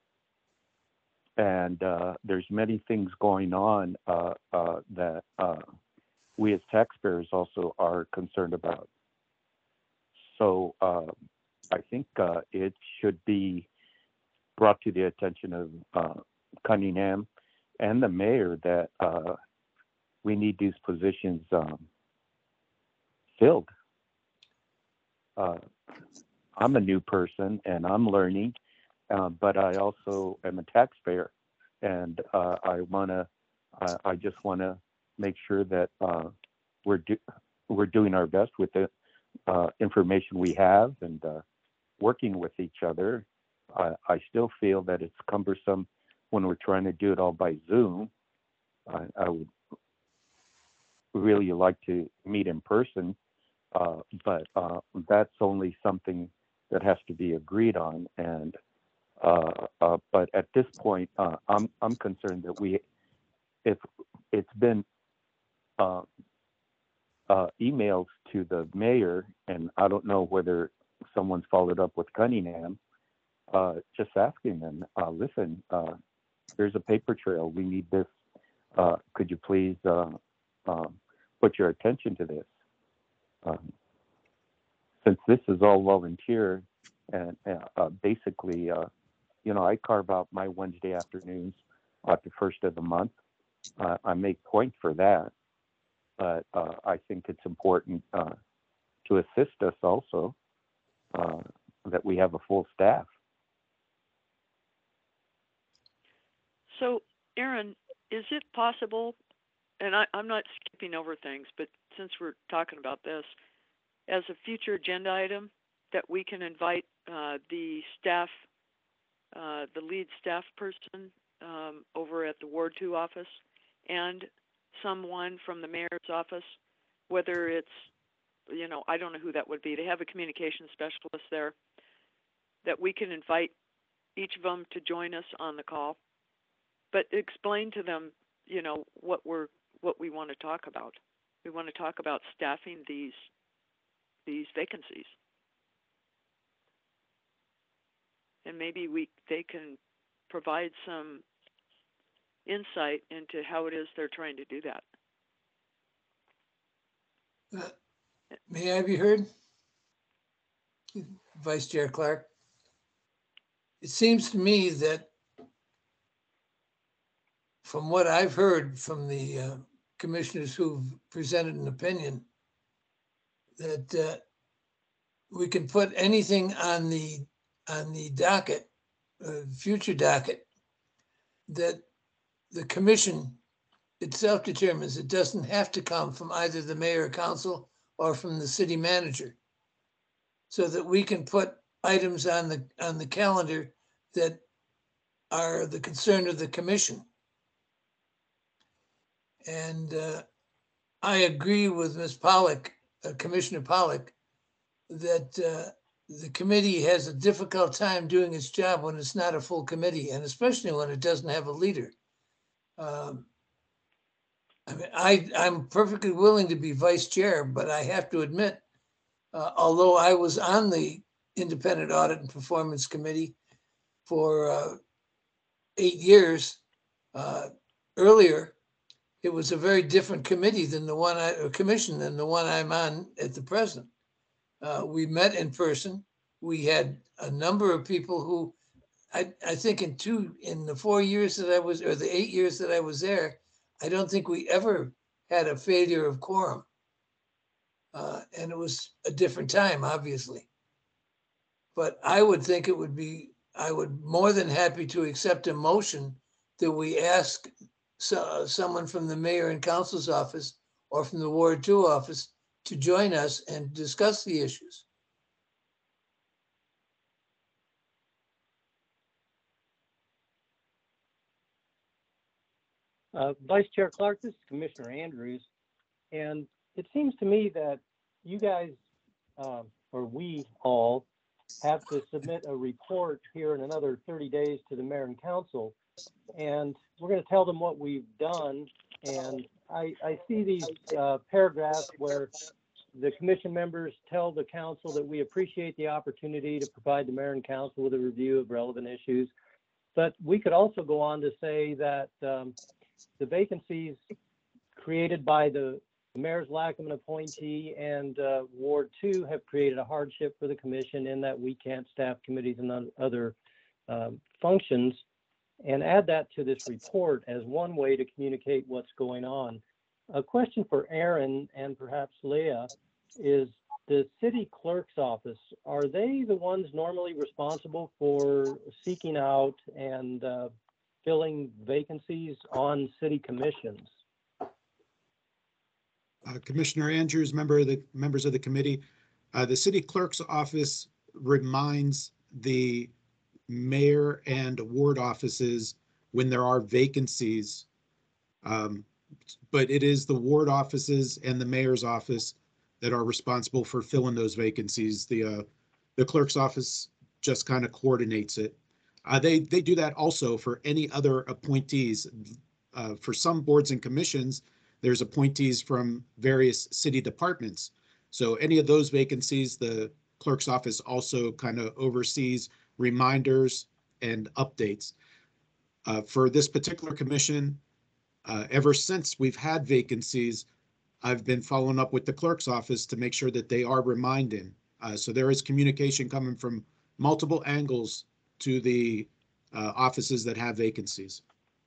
And uh, there's many things going on uh, uh, that uh, we as taxpayers also are concerned about. So uh, I think uh, it should be brought to the attention of uh, Cunningham and the mayor that uh, we need these positions um, filled. Uh, I'm a new person and I'm learning. Uh, but I also am a taxpayer, and uh, I wanna, uh, I just wanna make sure that uh, we're do we're doing our best with the uh, information we have and uh, working with each other. I, I still feel that it's cumbersome when we're trying to do it all by Zoom. I, I would really like to meet in person uh, but uh, that's only something that has to be agreed on. And uh, uh, but at this point, uh, I'm I'm concerned that we, if it's been uh, uh, emails to the mayor, and I don't know whether someone's followed up with Cunningham, uh, just asking them, uh, listen, uh, there's a paper trail. We need this. Uh, could you please uh, uh, put your attention to this? Um, since this is all volunteer, and uh, basically, uh, you know, I carve out my Wednesday afternoons at the first of the month. Uh, I make point for that, but uh, I think it's important uh, to assist us also, uh, that we have a full staff. So, Aaron, is it possible, and I, I'm not skipping over things, but since we're talking about this, as a future agenda item, that we can invite uh, the staff, uh, the lead staff person um, over at the Ward two office, and someone from the mayor's office, whether it's, you know, I don't know who that would be. They have a communication specialist there, that we can invite each of them to join us on the call, but explain to them, you know, what we're what we want to talk about. We want to talk about staffing these these vacancies, and maybe we they can provide some insight into how it is they're trying to do that. Uh, may I be heard? Vice Chair Clark. It seems to me that from what I've heard from the uh, commissioners who've presented an opinion, that uh, we can put anything on the on the docket, uh, future docket, that the commission itself determines. It doesn't have to come from either the mayor or council or from the city manager, so that we can put items on the on the calendar that are the concern of the commission. And uh, I agree with Miz Pollock, uh, Commissioner Pollock, that uh, the committee has a difficult time doing its job when it's not a full committee, and especially when it doesn't have a leader. Um, I mean, I, I'm perfectly willing to be vice chair, but I have to admit, uh, although I was on the Independent Audit and Performance Committee for uh, eight years uh, earlier, it was a very different committee than the one I, or commission than the one I'm on at the present. Uh, we met in person. We had a number of people who, I, I think in two, in the four years that I was, or the eight years that I was there, I don't think we ever had a failure of quorum. Uh, and it was a different time, obviously. But I would think it would be, I would more than happy to accept a motion that we ask so, uh, someone from the mayor and council's office or from the Ward two office to join us and discuss the issues. Uh, Vice Chair Clark, this is Commissioner Andrews, and it seems to me that you guys, uh, or we all, have to submit a report here in another thirty days to the mayor and council, and we're going to tell them what we've done. And I, I see these uh, paragraphs where the commission members tell the council that we appreciate the opportunity to provide the mayor and council with a review of relevant issues. But we could also go on to say that um, the vacancies created by the, the mayor's lack of an appointee and uh, Ward two have created a hardship for the commission in that we can't staff committees and other um, functions, and add that to this report as one way to communicate what's going on. A question for Aaron and perhaps Leah is, the city clerk's office, are they the ones normally responsible for seeking out and uh, filling vacancies on city commissions? Uh, Commissioner Andrews, member of the members of the committee, uh, the city clerk's office reminds the mayor and ward offices when there are vacancies. Um, but it is the ward offices and the mayor's office that are responsible for filling those vacancies. The, uh, the clerk's office just kind of coordinates it. Uh, they, they do that also for any other appointees. Uh, for some boards and commissions, there's appointees from various city departments. So any of those vacancies, the clerk's office also kind of oversees reminders and updates. Uh, for this particular commission, uh, ever since we've had vacancies, I've been following up with the clerk's office to make sure that they are reminding. Uh, so there is communication coming from multiple angles to the uh, offices that have vacancies.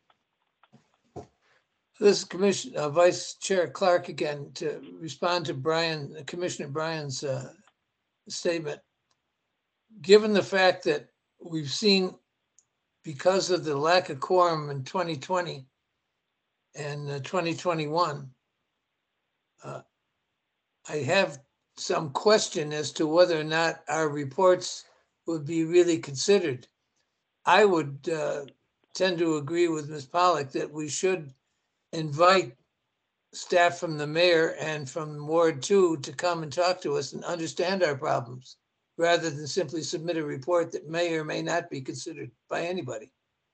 This is Commission, uh, Vice Chair Clark again, to respond to Brian, Commissioner Bryan's uh, statement. Given the fact that we've seen, because of the lack of quorum in twenty twenty and uh, twenty twenty-one, uh, I have some question as to whether or not our reports would be really considered. I would uh, tend to agree with Miz Pollack that we should invite staff from the mayor and from Ward Two to come and talk to us and understand our problems, rather than simply submit a report that may or may not be considered by anybody.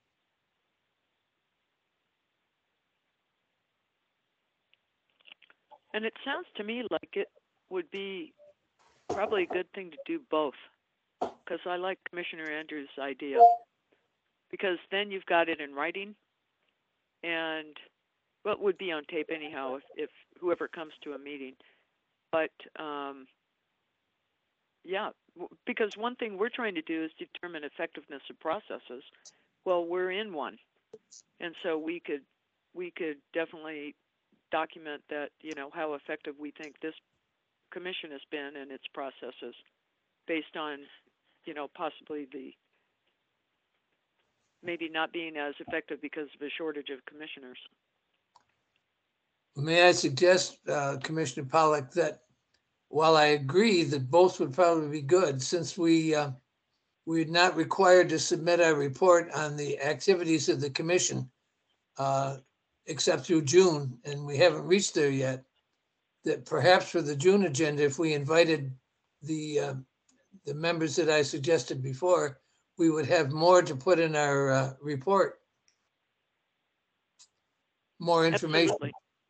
And it sounds to me like it would be probably a good thing to do both, because I like Commissioner Andrews' idea, because then you've got it in writing, and what would be on tape anyhow if, if whoever comes to a meeting. But um, yeah, because one thing we're trying to do is determine effectiveness of processes. Well, we're in one, and so we could we could definitely document that, you know, how effective we think this commission has been and its processes, based on, you know, possibly the maybe not being as effective because of a shortage of commissioners. May I suggest, uh, Commissioner Pollack, that while I agree that both would probably be good, since we uh, we're not required to submit our report on the activities of the commission, uh, except through June, and we haven't reached there yet, that perhaps for the June agenda, if we invited the uh, the members that I suggested before, we would have more to put in our uh, report. More information. Absolutely.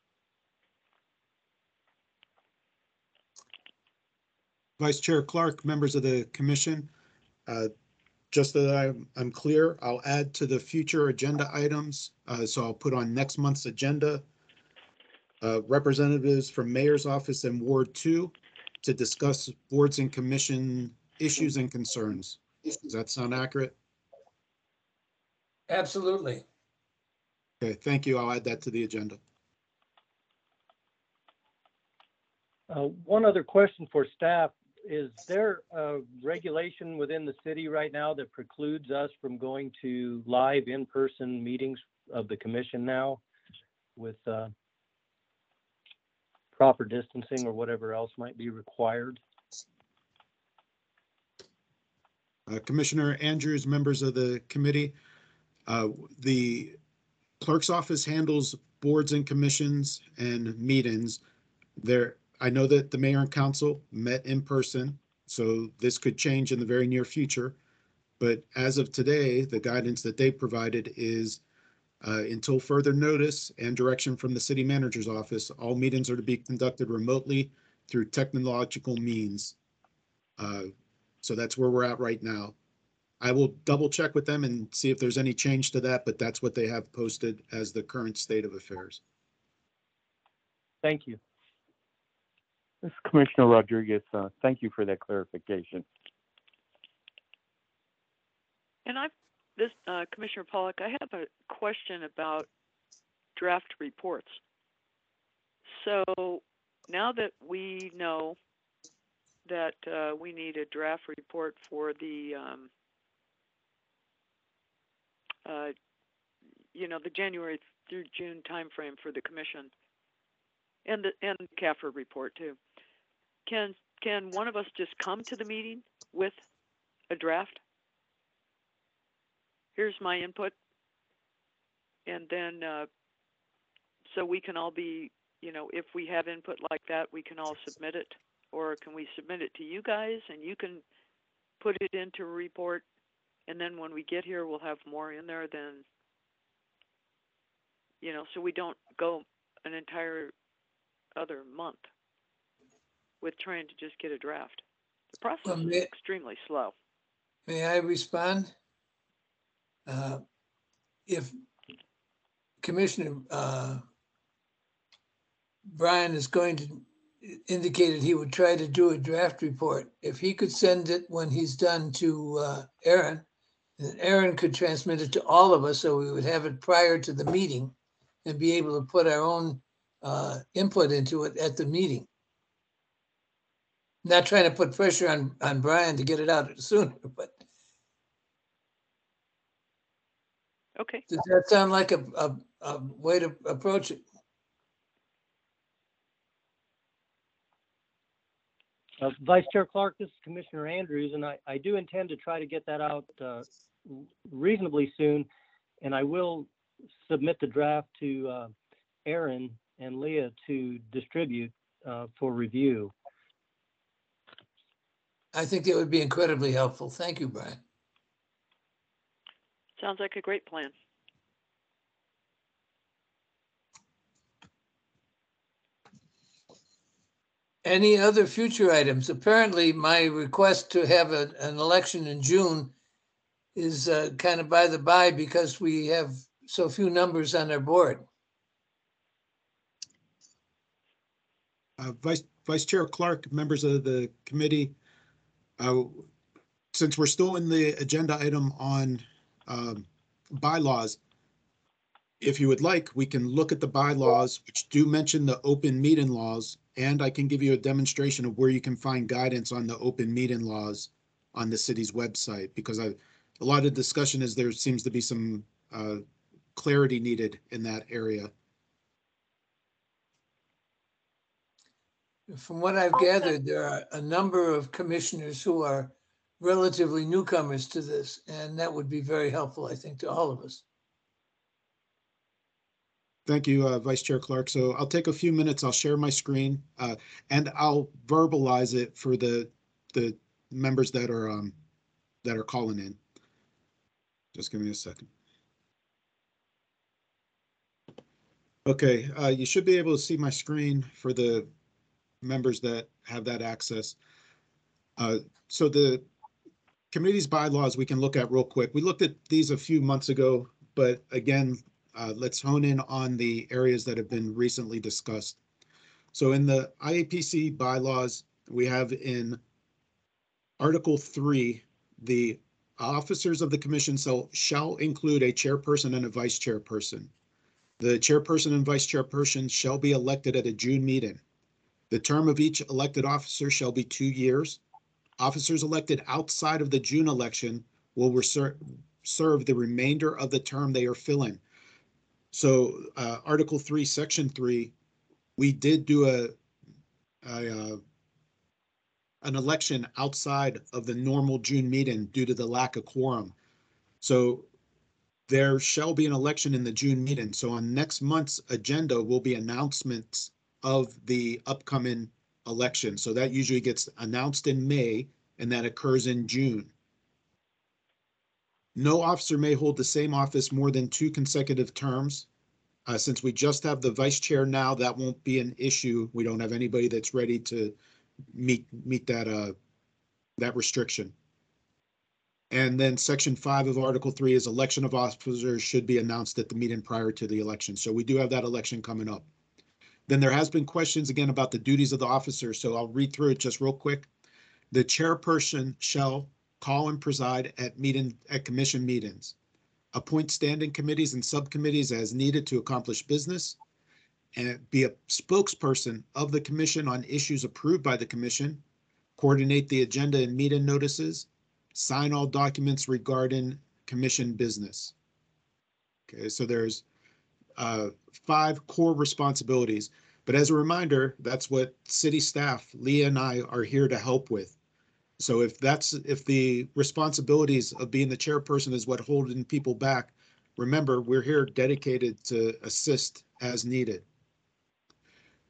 Vice Chair Clark, members of the commission, uh, just so that I'm, I'm clear, I'll add to the future agenda items. Uh, so I'll put on next month's agenda uh, representatives from Mayor's Office and Ward Two to discuss boards and commission issues and concerns. Does that sound accurate? Absolutely. Okay, thank you. I'll add that to the agenda. Uh, one other question for staff. Is there a regulation within the city right now that precludes us from going to live in-person meetings of the commission now with uh, proper distancing or whatever else might be required? Uh, Commissioner Andrews, members of the committee, uh, the clerk's office handles boards and commissions and meetings. There, I know that the mayor and council met in person, so this could change in the very near future. But as of today, the guidance that they provided is uh, until further notice and direction from the city manager's office, all meetings are to be conducted remotely through technological means. Uh, so that's where we're at right now. I will double check with them and see if there's any change to that, but that's what they have posted as the current state of affairs. Thank you. This is Commissioner Rodriguez. Uh, thank you for that clarification. And I've this uh, Commissioner Pollack, I have a question about draft reports. So now that we know that uh, we need a draft report for the um, uh, you know, the January through June timeframe for the commission, and the and the C A F R report too. Can can one of us just come to the meeting with a draft? Here's my input, and then uh, so we can all be you know, if we have input like that, we can all submit it? Or can we submit it to you guys and you can put it into a report? And then when we get here, we'll have more in there than, you know, so we don't go an entire other month with trying to just get a draft. The process Well, is may- extremely slow. May I respond? Uh, If Commissioner uh, Brian is going to, indicated he would try to do a draft report. If he could send it when he's done to uh, Aaron, then Aaron could transmit it to all of us, so we would have it prior to the meeting and be able to put our own uh, input into it at the meeting. Not trying to put pressure on, on Brian to get it out sooner, but Okay. does that sound like a, a, a way to approach it? Uh, Vice Chair Clark, this is Commissioner Andrews, and I, I do intend to try to get that out uh, reasonably soon, and I will submit the draft to uh, Aaron and Leah to distribute uh, for review. I think that would be incredibly helpful. Thank you, Brian. Sounds like a great plan. Any other future items? Apparently, my request to have a, an election in June is uh, kind of by the by because we have so few numbers on our board. Uh, Vice, Vice Chair Clark, members of the committee, uh, since we're still in the agenda item on um, bylaws, if you would like, we can look at the bylaws, which do mention the open meeting laws, and I can give you a demonstration of where you can find guidance on the open meeting laws on the city's website, because I, a lot of discussion is there seems to be some uh, clarity needed in that area. From what I've Also- gathered, there are a number of commissioners who are relatively newcomers to this, and that would be very helpful, I think, to all of us. Thank you, uh, Vice Chair Clark. So I'll take a few minutes. I'll share my screen uh, and I'll verbalize it for the the members that are um, that are calling in. Just give me a second. Okay, uh, you should be able to see my screen for the members that have that access. Uh, so the committee's bylaws we can look at real quick. We looked at these a few months ago, but again, uh, let's hone in on the areas that have been recently discussed. So in the I A P C bylaws, we have in Article three, the officers of the commission shall, shall include a chairperson and a vice chairperson. The chairperson and vice chairperson shall be elected at a June meeting. The term of each elected officer shall be two years. Officers elected outside of the June election will reser- serve the remainder of the term they are filling. So uh, Article three, Section three, we did do a, a uh, an election outside of the normal June meeting due to the lack of quorum. So there shall be an election in the June meeting. So on next month's agenda will be announcements of the upcoming election. So that usually gets announced in May and that occurs in June. No officer may hold the same office more than two consecutive terms. Uh, since we just have the vice chair now, that won't be an issue. We don't have anybody that's ready to meet meet that uh, that restriction. And then section five of Article three is election of officers should be announced at the meeting prior to the election. So we do have that election coming up. Then there has been questions again about the duties of the officer. So I'll read through it just real quick. The chairperson shall call and preside at meeting at commission meetings, appoint standing committees and subcommittees as needed to accomplish business, and be a spokesperson of the commission on issues approved by the commission, coordinate the agenda and meeting notices, sign all documents regarding commission business. Okay, so there's uh, five core responsibilities. But as a reminder, that's what city staff, Leah and I, are here to help with. So if that's if the responsibilities of being the chairperson is what holding people back, remember, we're here dedicated to assist as needed.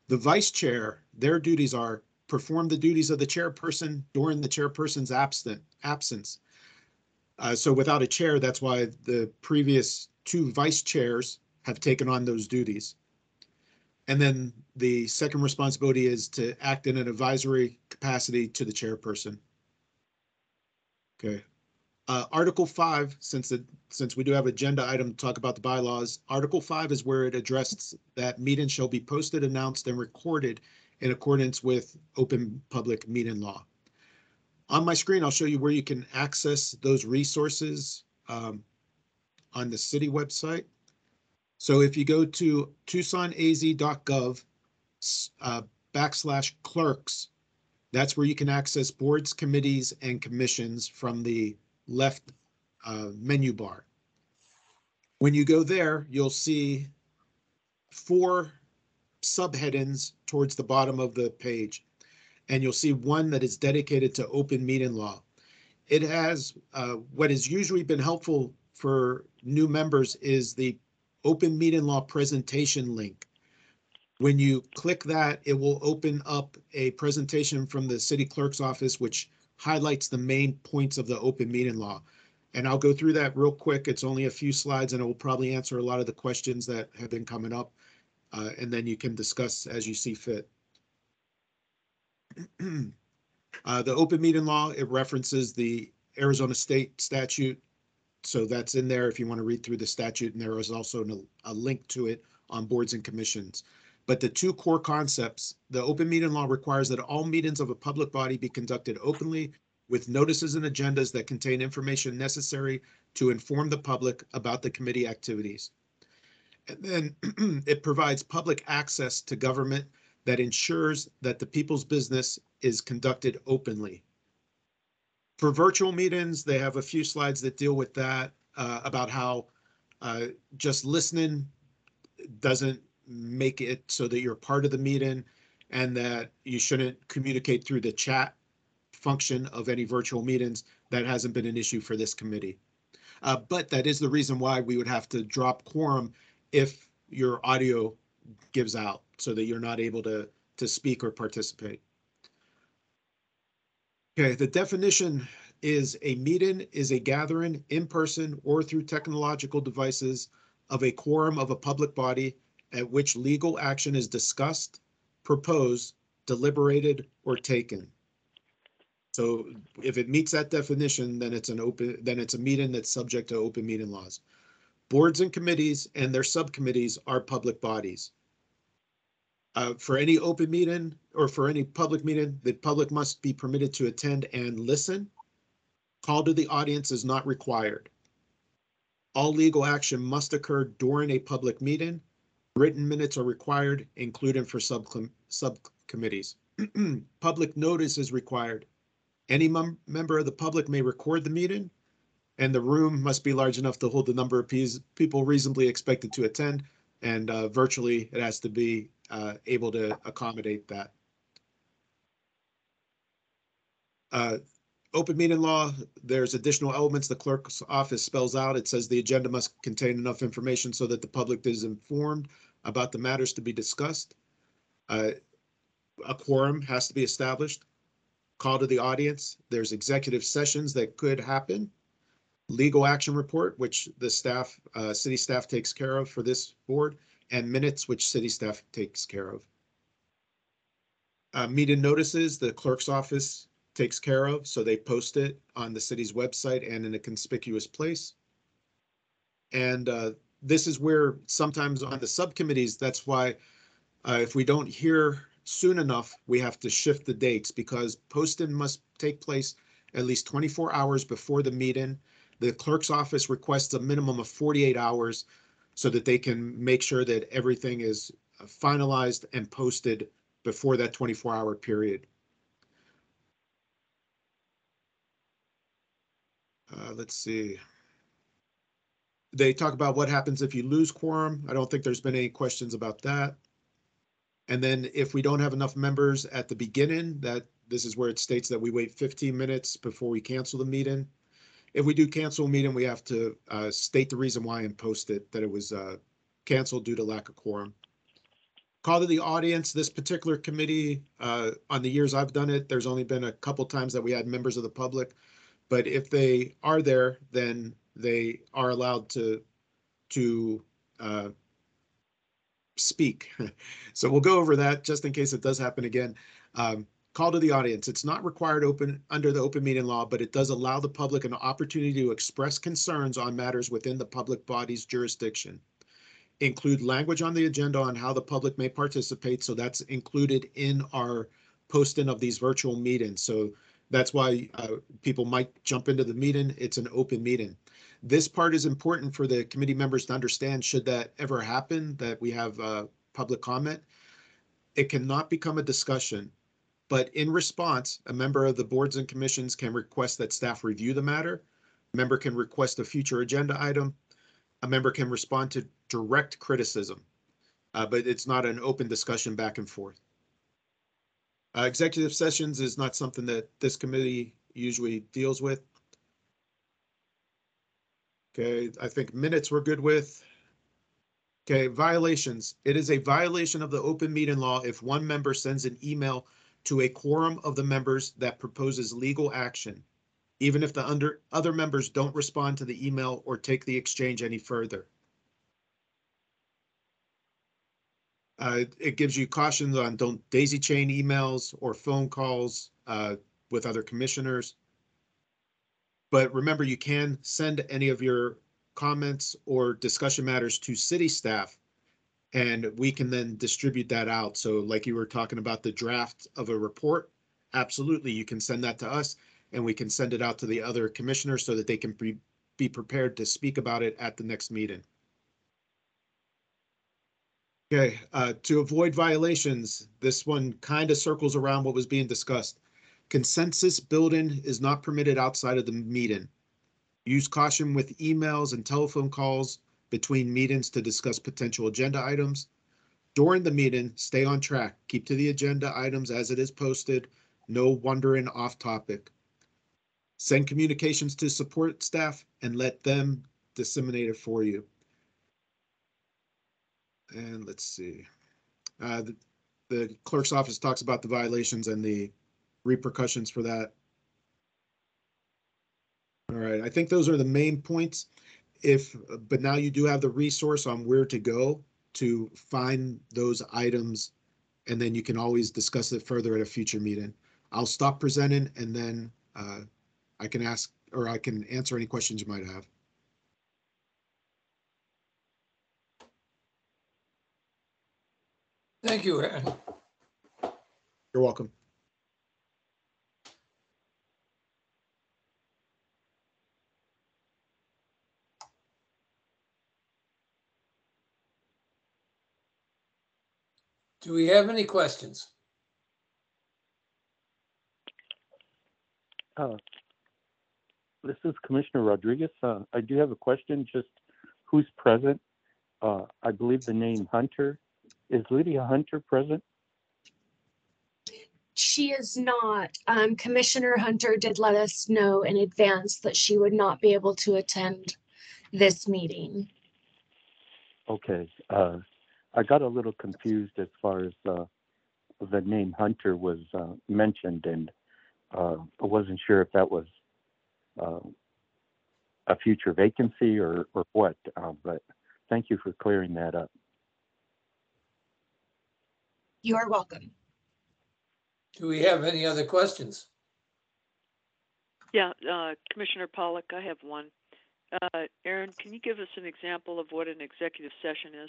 The vice chair, their duties are perform the duties of the chairperson during the chairperson's absent absence. Uh, so without a chair, that's why the previous two vice chairs have taken on those duties. And then the second responsibility is to act in an advisory capacity to the chairperson. Okay. Uh, Article five, since it, since we do have agenda item to talk about the bylaws, Article five is where it addresses that meetings shall be posted, announced, and recorded in accordance with open public meeting law. On my screen, I'll show you where you can access those resources um, on the city website. So if you go to tucson a z dot gov uh, backslash clerks, that's where you can access boards, committees, and commissions from the left uh, menu bar. When you go there, you'll see four subheadings towards the bottom of the page, and you'll see one that is dedicated to open meeting law. It has uh, what has usually been helpful for new members is the open meeting law presentation link. When you click that, it will open up a presentation from the city clerk's office, which highlights the main points of the open meeting law. And I'll go through that real quick. It's only a few slides, and it will probably answer a lot of the questions that have been coming up. Uh, and then you can discuss as you see fit. uh, the open meeting law, it references the Arizona state statute. So that's in there if you want to read through the statute, and there is also a link to it on boards and commissions. But the two core concepts, the open meeting law requires that all meetings of a public body be conducted openly with notices and agendas that contain information necessary to inform the public about the committee activities. And then it provides public access to government that ensures that the people's business is conducted openly. For virtual meetings, they have a few slides that deal with that, uh, about how uh, just listening doesn't make it so that you're part of the meeting, and that you shouldn't communicate through the chat function of any virtual meetings. That hasn't been an issue for this committee. Uh, but that is the reason why we would have to drop quorum if your audio gives out so that you're not able to, to speak or participate. Okay, the definition is a meeting is a gathering in person or through technological devices of a quorum of a public body at which legal action is discussed, proposed, deliberated, or taken. So if it meets that definition, then it's an open, then it's a meeting that's subject to open meeting laws. Boards and committees and their subcommittees are public bodies. Uh, for any open meeting or for any public meeting, the public must be permitted to attend and listen. Call to the audience is not required. All legal action must occur during a public meeting. Written minutes are required, including for sub subcommittees. Public notice is required. Any mem member of the public may record the meeting, and the room must be large enough to hold the number of people reasonably expected to attend, and uh, virtually it has to be uh, able to accommodate that. Uh, open meeting law, there's additional elements the clerk's office spells out. It says the agenda must contain enough information so that the public is informed about the matters to be discussed. Uh, a quorum has to be established. Call to the audience. There's executive sessions that could happen. Legal action report, which the staff, uh, city staff takes care of for this board, and minutes, which city staff takes care of. Uh, meeting notices, the clerk's office takes care of, so they post it on the city's website and in a conspicuous place. And uh, this is where sometimes on the subcommittees, that's why uh, if we don't hear soon enough, we have to shift the dates, because posting must take place at least twenty-four hours before the meeting. The clerk's office requests a minimum of forty-eight hours so that they can make sure that everything is finalized and posted before that twenty-four hour period. Uh, let's see. They talk about what happens if you lose quorum. I don't think there's been any questions about that. And then if we don't have enough members at the beginning, that this is where it states that we wait fifteen minutes before we cancel the meeting. If we do cancel a meeting, we have to uh, state the reason why and post it, that it was uh, canceled due to lack of quorum. call to the audience. This particular committee, uh, on the years I've done it, there's only been a couple times that we had members of the public. But if they are there, then they are allowed to, to uh, speak. So we'll go over that just in case it does happen again. Um, call to the audience. It's not required open under the open meeting law, but it does allow the public an opportunity to express concerns on matters within the public body's jurisdiction. Include language on the agenda on how the public may participate. So that's included in our posting of these virtual meetings. So that's why uh, people might jump into the meeting. It's an open meeting. This part is important for the committee members to understand, should that ever happen, that we have uh, public comment. It cannot become a discussion, but in response, a member of the boards and commissions can request that staff review the matter. A member can request a future agenda item. A member can respond to direct criticism, uh, but it's not an open discussion back and forth. Uh, executive sessions is not something that this committee usually deals with. Okay, I think minutes we're good with. Okay, violations. It is a violation of the open meeting law if one member sends an email to a quorum of the members that proposes legal action, even if the under, other members don't respond to the email or take the exchange any further. Uh, it gives you cautions on don't daisy chain emails or phone calls uh, with other commissioners. But remember, you can send any of your comments or discussion matters to city staff, and we can then distribute that out. So like you were talking about the draft of a report, absolutely, you can send that to us and we can send it out to the other commissioners so that they can be, be prepared to speak about it at the next meeting. Okay, uh, to avoid violations, this one kind of circles around what was being discussed. Consensus building is not permitted outside of the meeting. Use caution with emails and telephone calls between meetings to discuss potential agenda items. During the meeting, stay on track. Keep to the agenda items as it is posted. No wandering off topic. Send communications to support staff and let them disseminate it for you. And let's see. Uh, the, the clerk's office talks about the violations and the repercussions for that. All right, I think those are the main points. If, but now you do have the resource on where to go to find those items, and then you can always discuss it further at a future meeting. I'll stop presenting and then uh, I can ask, or I can answer any questions you might have. Thank you, Aaron. You're welcome. Do we have any questions? Uh, this is Commissioner Rodriguez. Uh, I do have a question. Just who's present? Uh, I believe the name Hunter. Is Lydia Hunter present? She is not. Um, Commissioner Hunter did let us know in advance that she would not be able to attend this meeting. Okay. Uh, I got a little confused as far as uh, the name Hunter was uh, mentioned, and uh, I wasn't sure if that was uh, a future vacancy or, or what, uh, but thank you for clearing that up. You are welcome. Do we have any other questions? Yeah, uh, Commissioner Pollock, I have one. Uh, Aaron, can you give us an example of what an executive session is?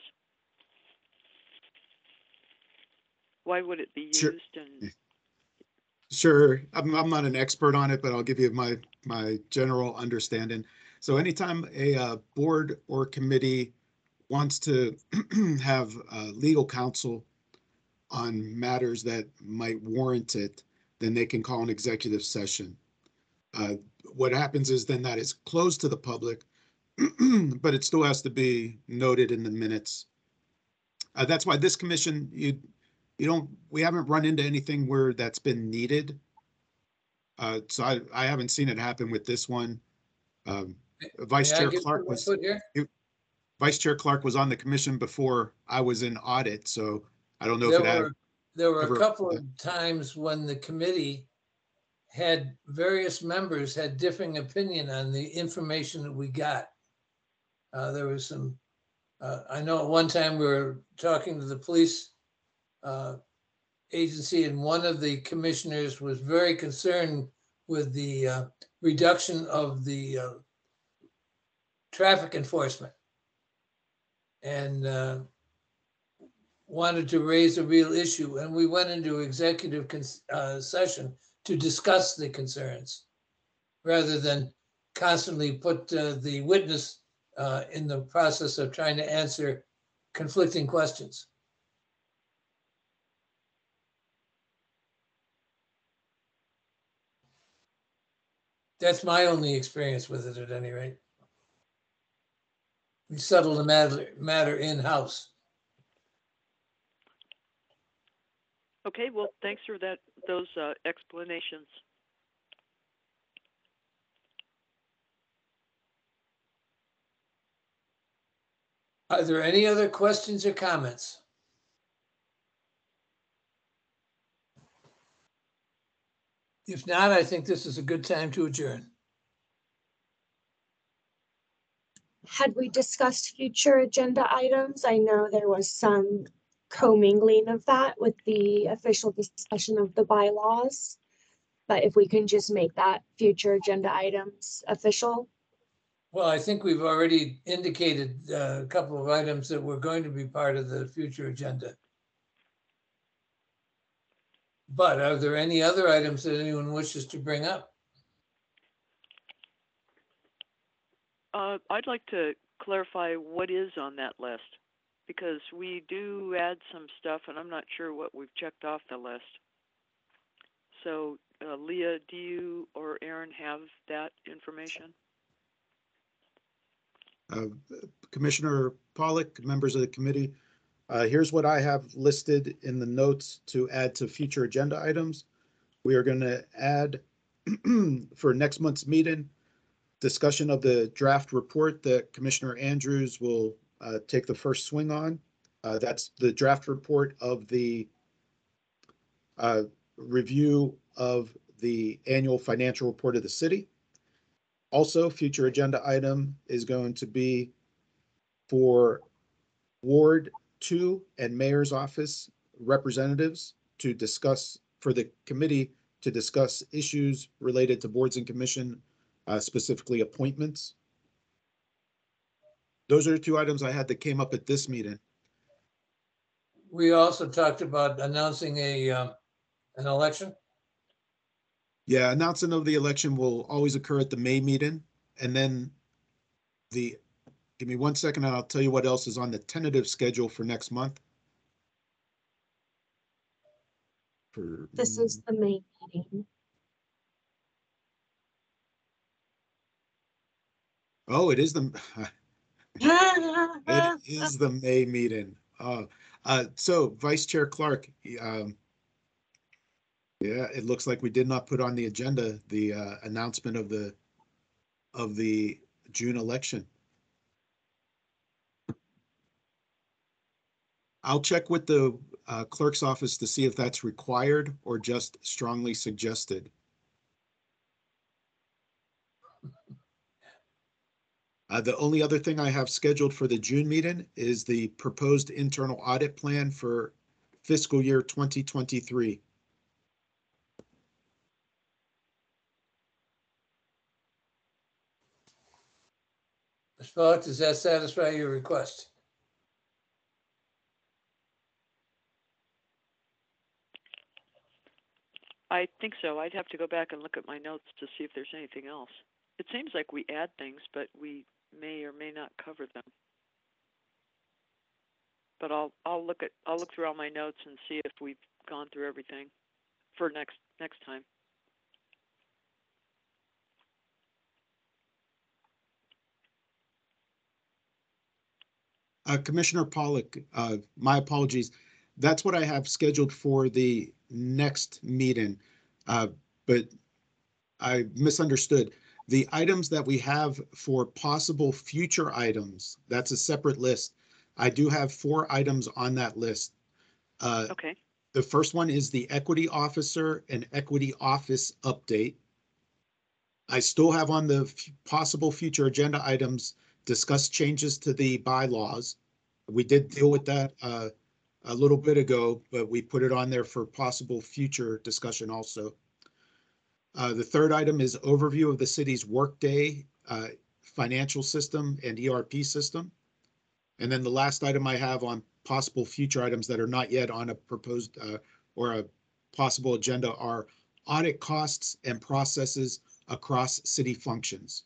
Why would it be used? Sure. And Sure, I'm, I'm not an expert on it, but I'll give you my, my general understanding. So anytime a uh, board or committee wants to have uh, legal counsel on matters that might warrant it, then they can call an executive session. Uh, what happens is then that is closed to the public, but it still has to be noted in the minutes. Uh, that's why this commission, you you don't, we haven't run into anything where that's been needed. Uh, so I, I haven't seen it happen with this one. Um, Vice May I Chair give Clark some was, input here? Vice Chair Clark was on the commission before I was in audit, so I don't know if There it had, were, there were ever- a couple of times when the committee had, various members had differing opinion on the information that we got. Uh, there was some, uh, I know at one time we were talking to the police uh, agency, and one of the commissioners was very concerned with the uh, reduction of the uh, traffic enforcement, and uh, wanted to raise a real issue. And we went into executive cons- uh, session to discuss the concerns rather than constantly put uh, the witness uh, in the process of trying to answer conflicting questions. That's my only experience with it at any rate. We settled the matter, matter in-house. Okay, well, thanks for that, those uh, explanations. Are there any other questions or comments? If not, I think this is a good time to adjourn. Had we discussed future agenda items? I know there was some commingling of that with the official discussion of the bylaws. But if we can just make that future agenda items official. Well, I think we've already indicated uh, a couple of items that were going to be part of the future agenda. But are there any other items that anyone wishes to bring up? Uh, I'd like to clarify what is on that list, because we do add some stuff, and I'm not sure what we've checked off the list. So, uh, Leah, do you or Aaron have that information? uh, Commissioner Pollock, members of the committee, uh, here's what I have listed in the notes to add to future agenda items. We are going to add for next month's meeting, discussion of the draft report that Commissioner Andrews will uh, take the first swing on. Uh, that's the draft report of the uh, review of the annual financial report of the city. Also, future agenda item is going to be for Ward two and Mayor's Office representatives to discuss, for the committee to discuss issues related to boards and commission, uh, specifically appointments. Those are the two items I had that came up at this meeting. We also talked about announcing a uh, an election. Yeah, announcement of the election will always occur at the May meeting, and then the, give me one second and I'll tell you what else is on the tentative schedule for next month. For, This is the May meeting. oh, it is the, it is the May meeting. Uh, uh, so Vice Chair Clark, um, yeah, it looks like we did not put on the agenda the uh, announcement of the of the June election. I'll check with the uh, clerk's office to see if that's required or just strongly suggested. Uh, the only other thing I have scheduled for the June meeting is the proposed internal audit plan for fiscal year twenty twenty-three. Miz Pollock, does that satisfy your request? I think so. I'd have to go back and look at my notes to see if there's anything else. It seems like we add things, but we may or may not cover them. But I'll I'll look at I'll look through all my notes and see if we've gone through everything for next next time. Uh, Commissioner Pollock, uh, my apologies. That's what I have scheduled for the next meeting, uh, but I misunderstood. The items that we have for possible future items, that's a separate list. I do have four items on that list. Uh, Okay. The first one is the equity officer and equity office update. I still have on the f- possible future agenda items, discuss changes to the bylaws. We did deal with that uh, a little bit ago, but we put it on there for possible future discussion also. Uh, the third item is overview of the city's workday uh, financial system and E R P system. And then the last item I have on possible future items that are not yet on a proposed uh, or a possible agenda are audit costs and processes across city functions.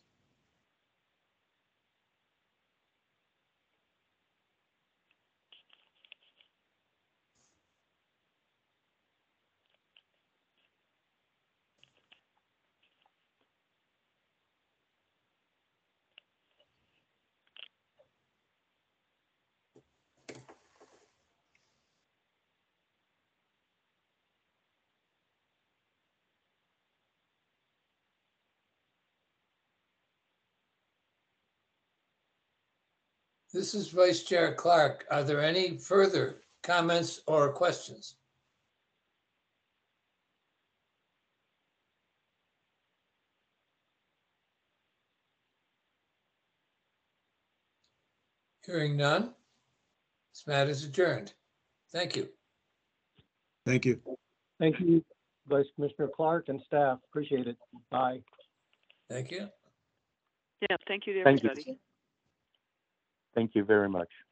This is Vice Chair Clark. Are there any further comments or questions? Hearing none, this matter is adjourned. Thank you. Thank you. Thank you, Vice Commissioner Clark and staff. Appreciate it. Bye. Thank you. Yeah, thank you to Thank you. everybody. Thank you very much.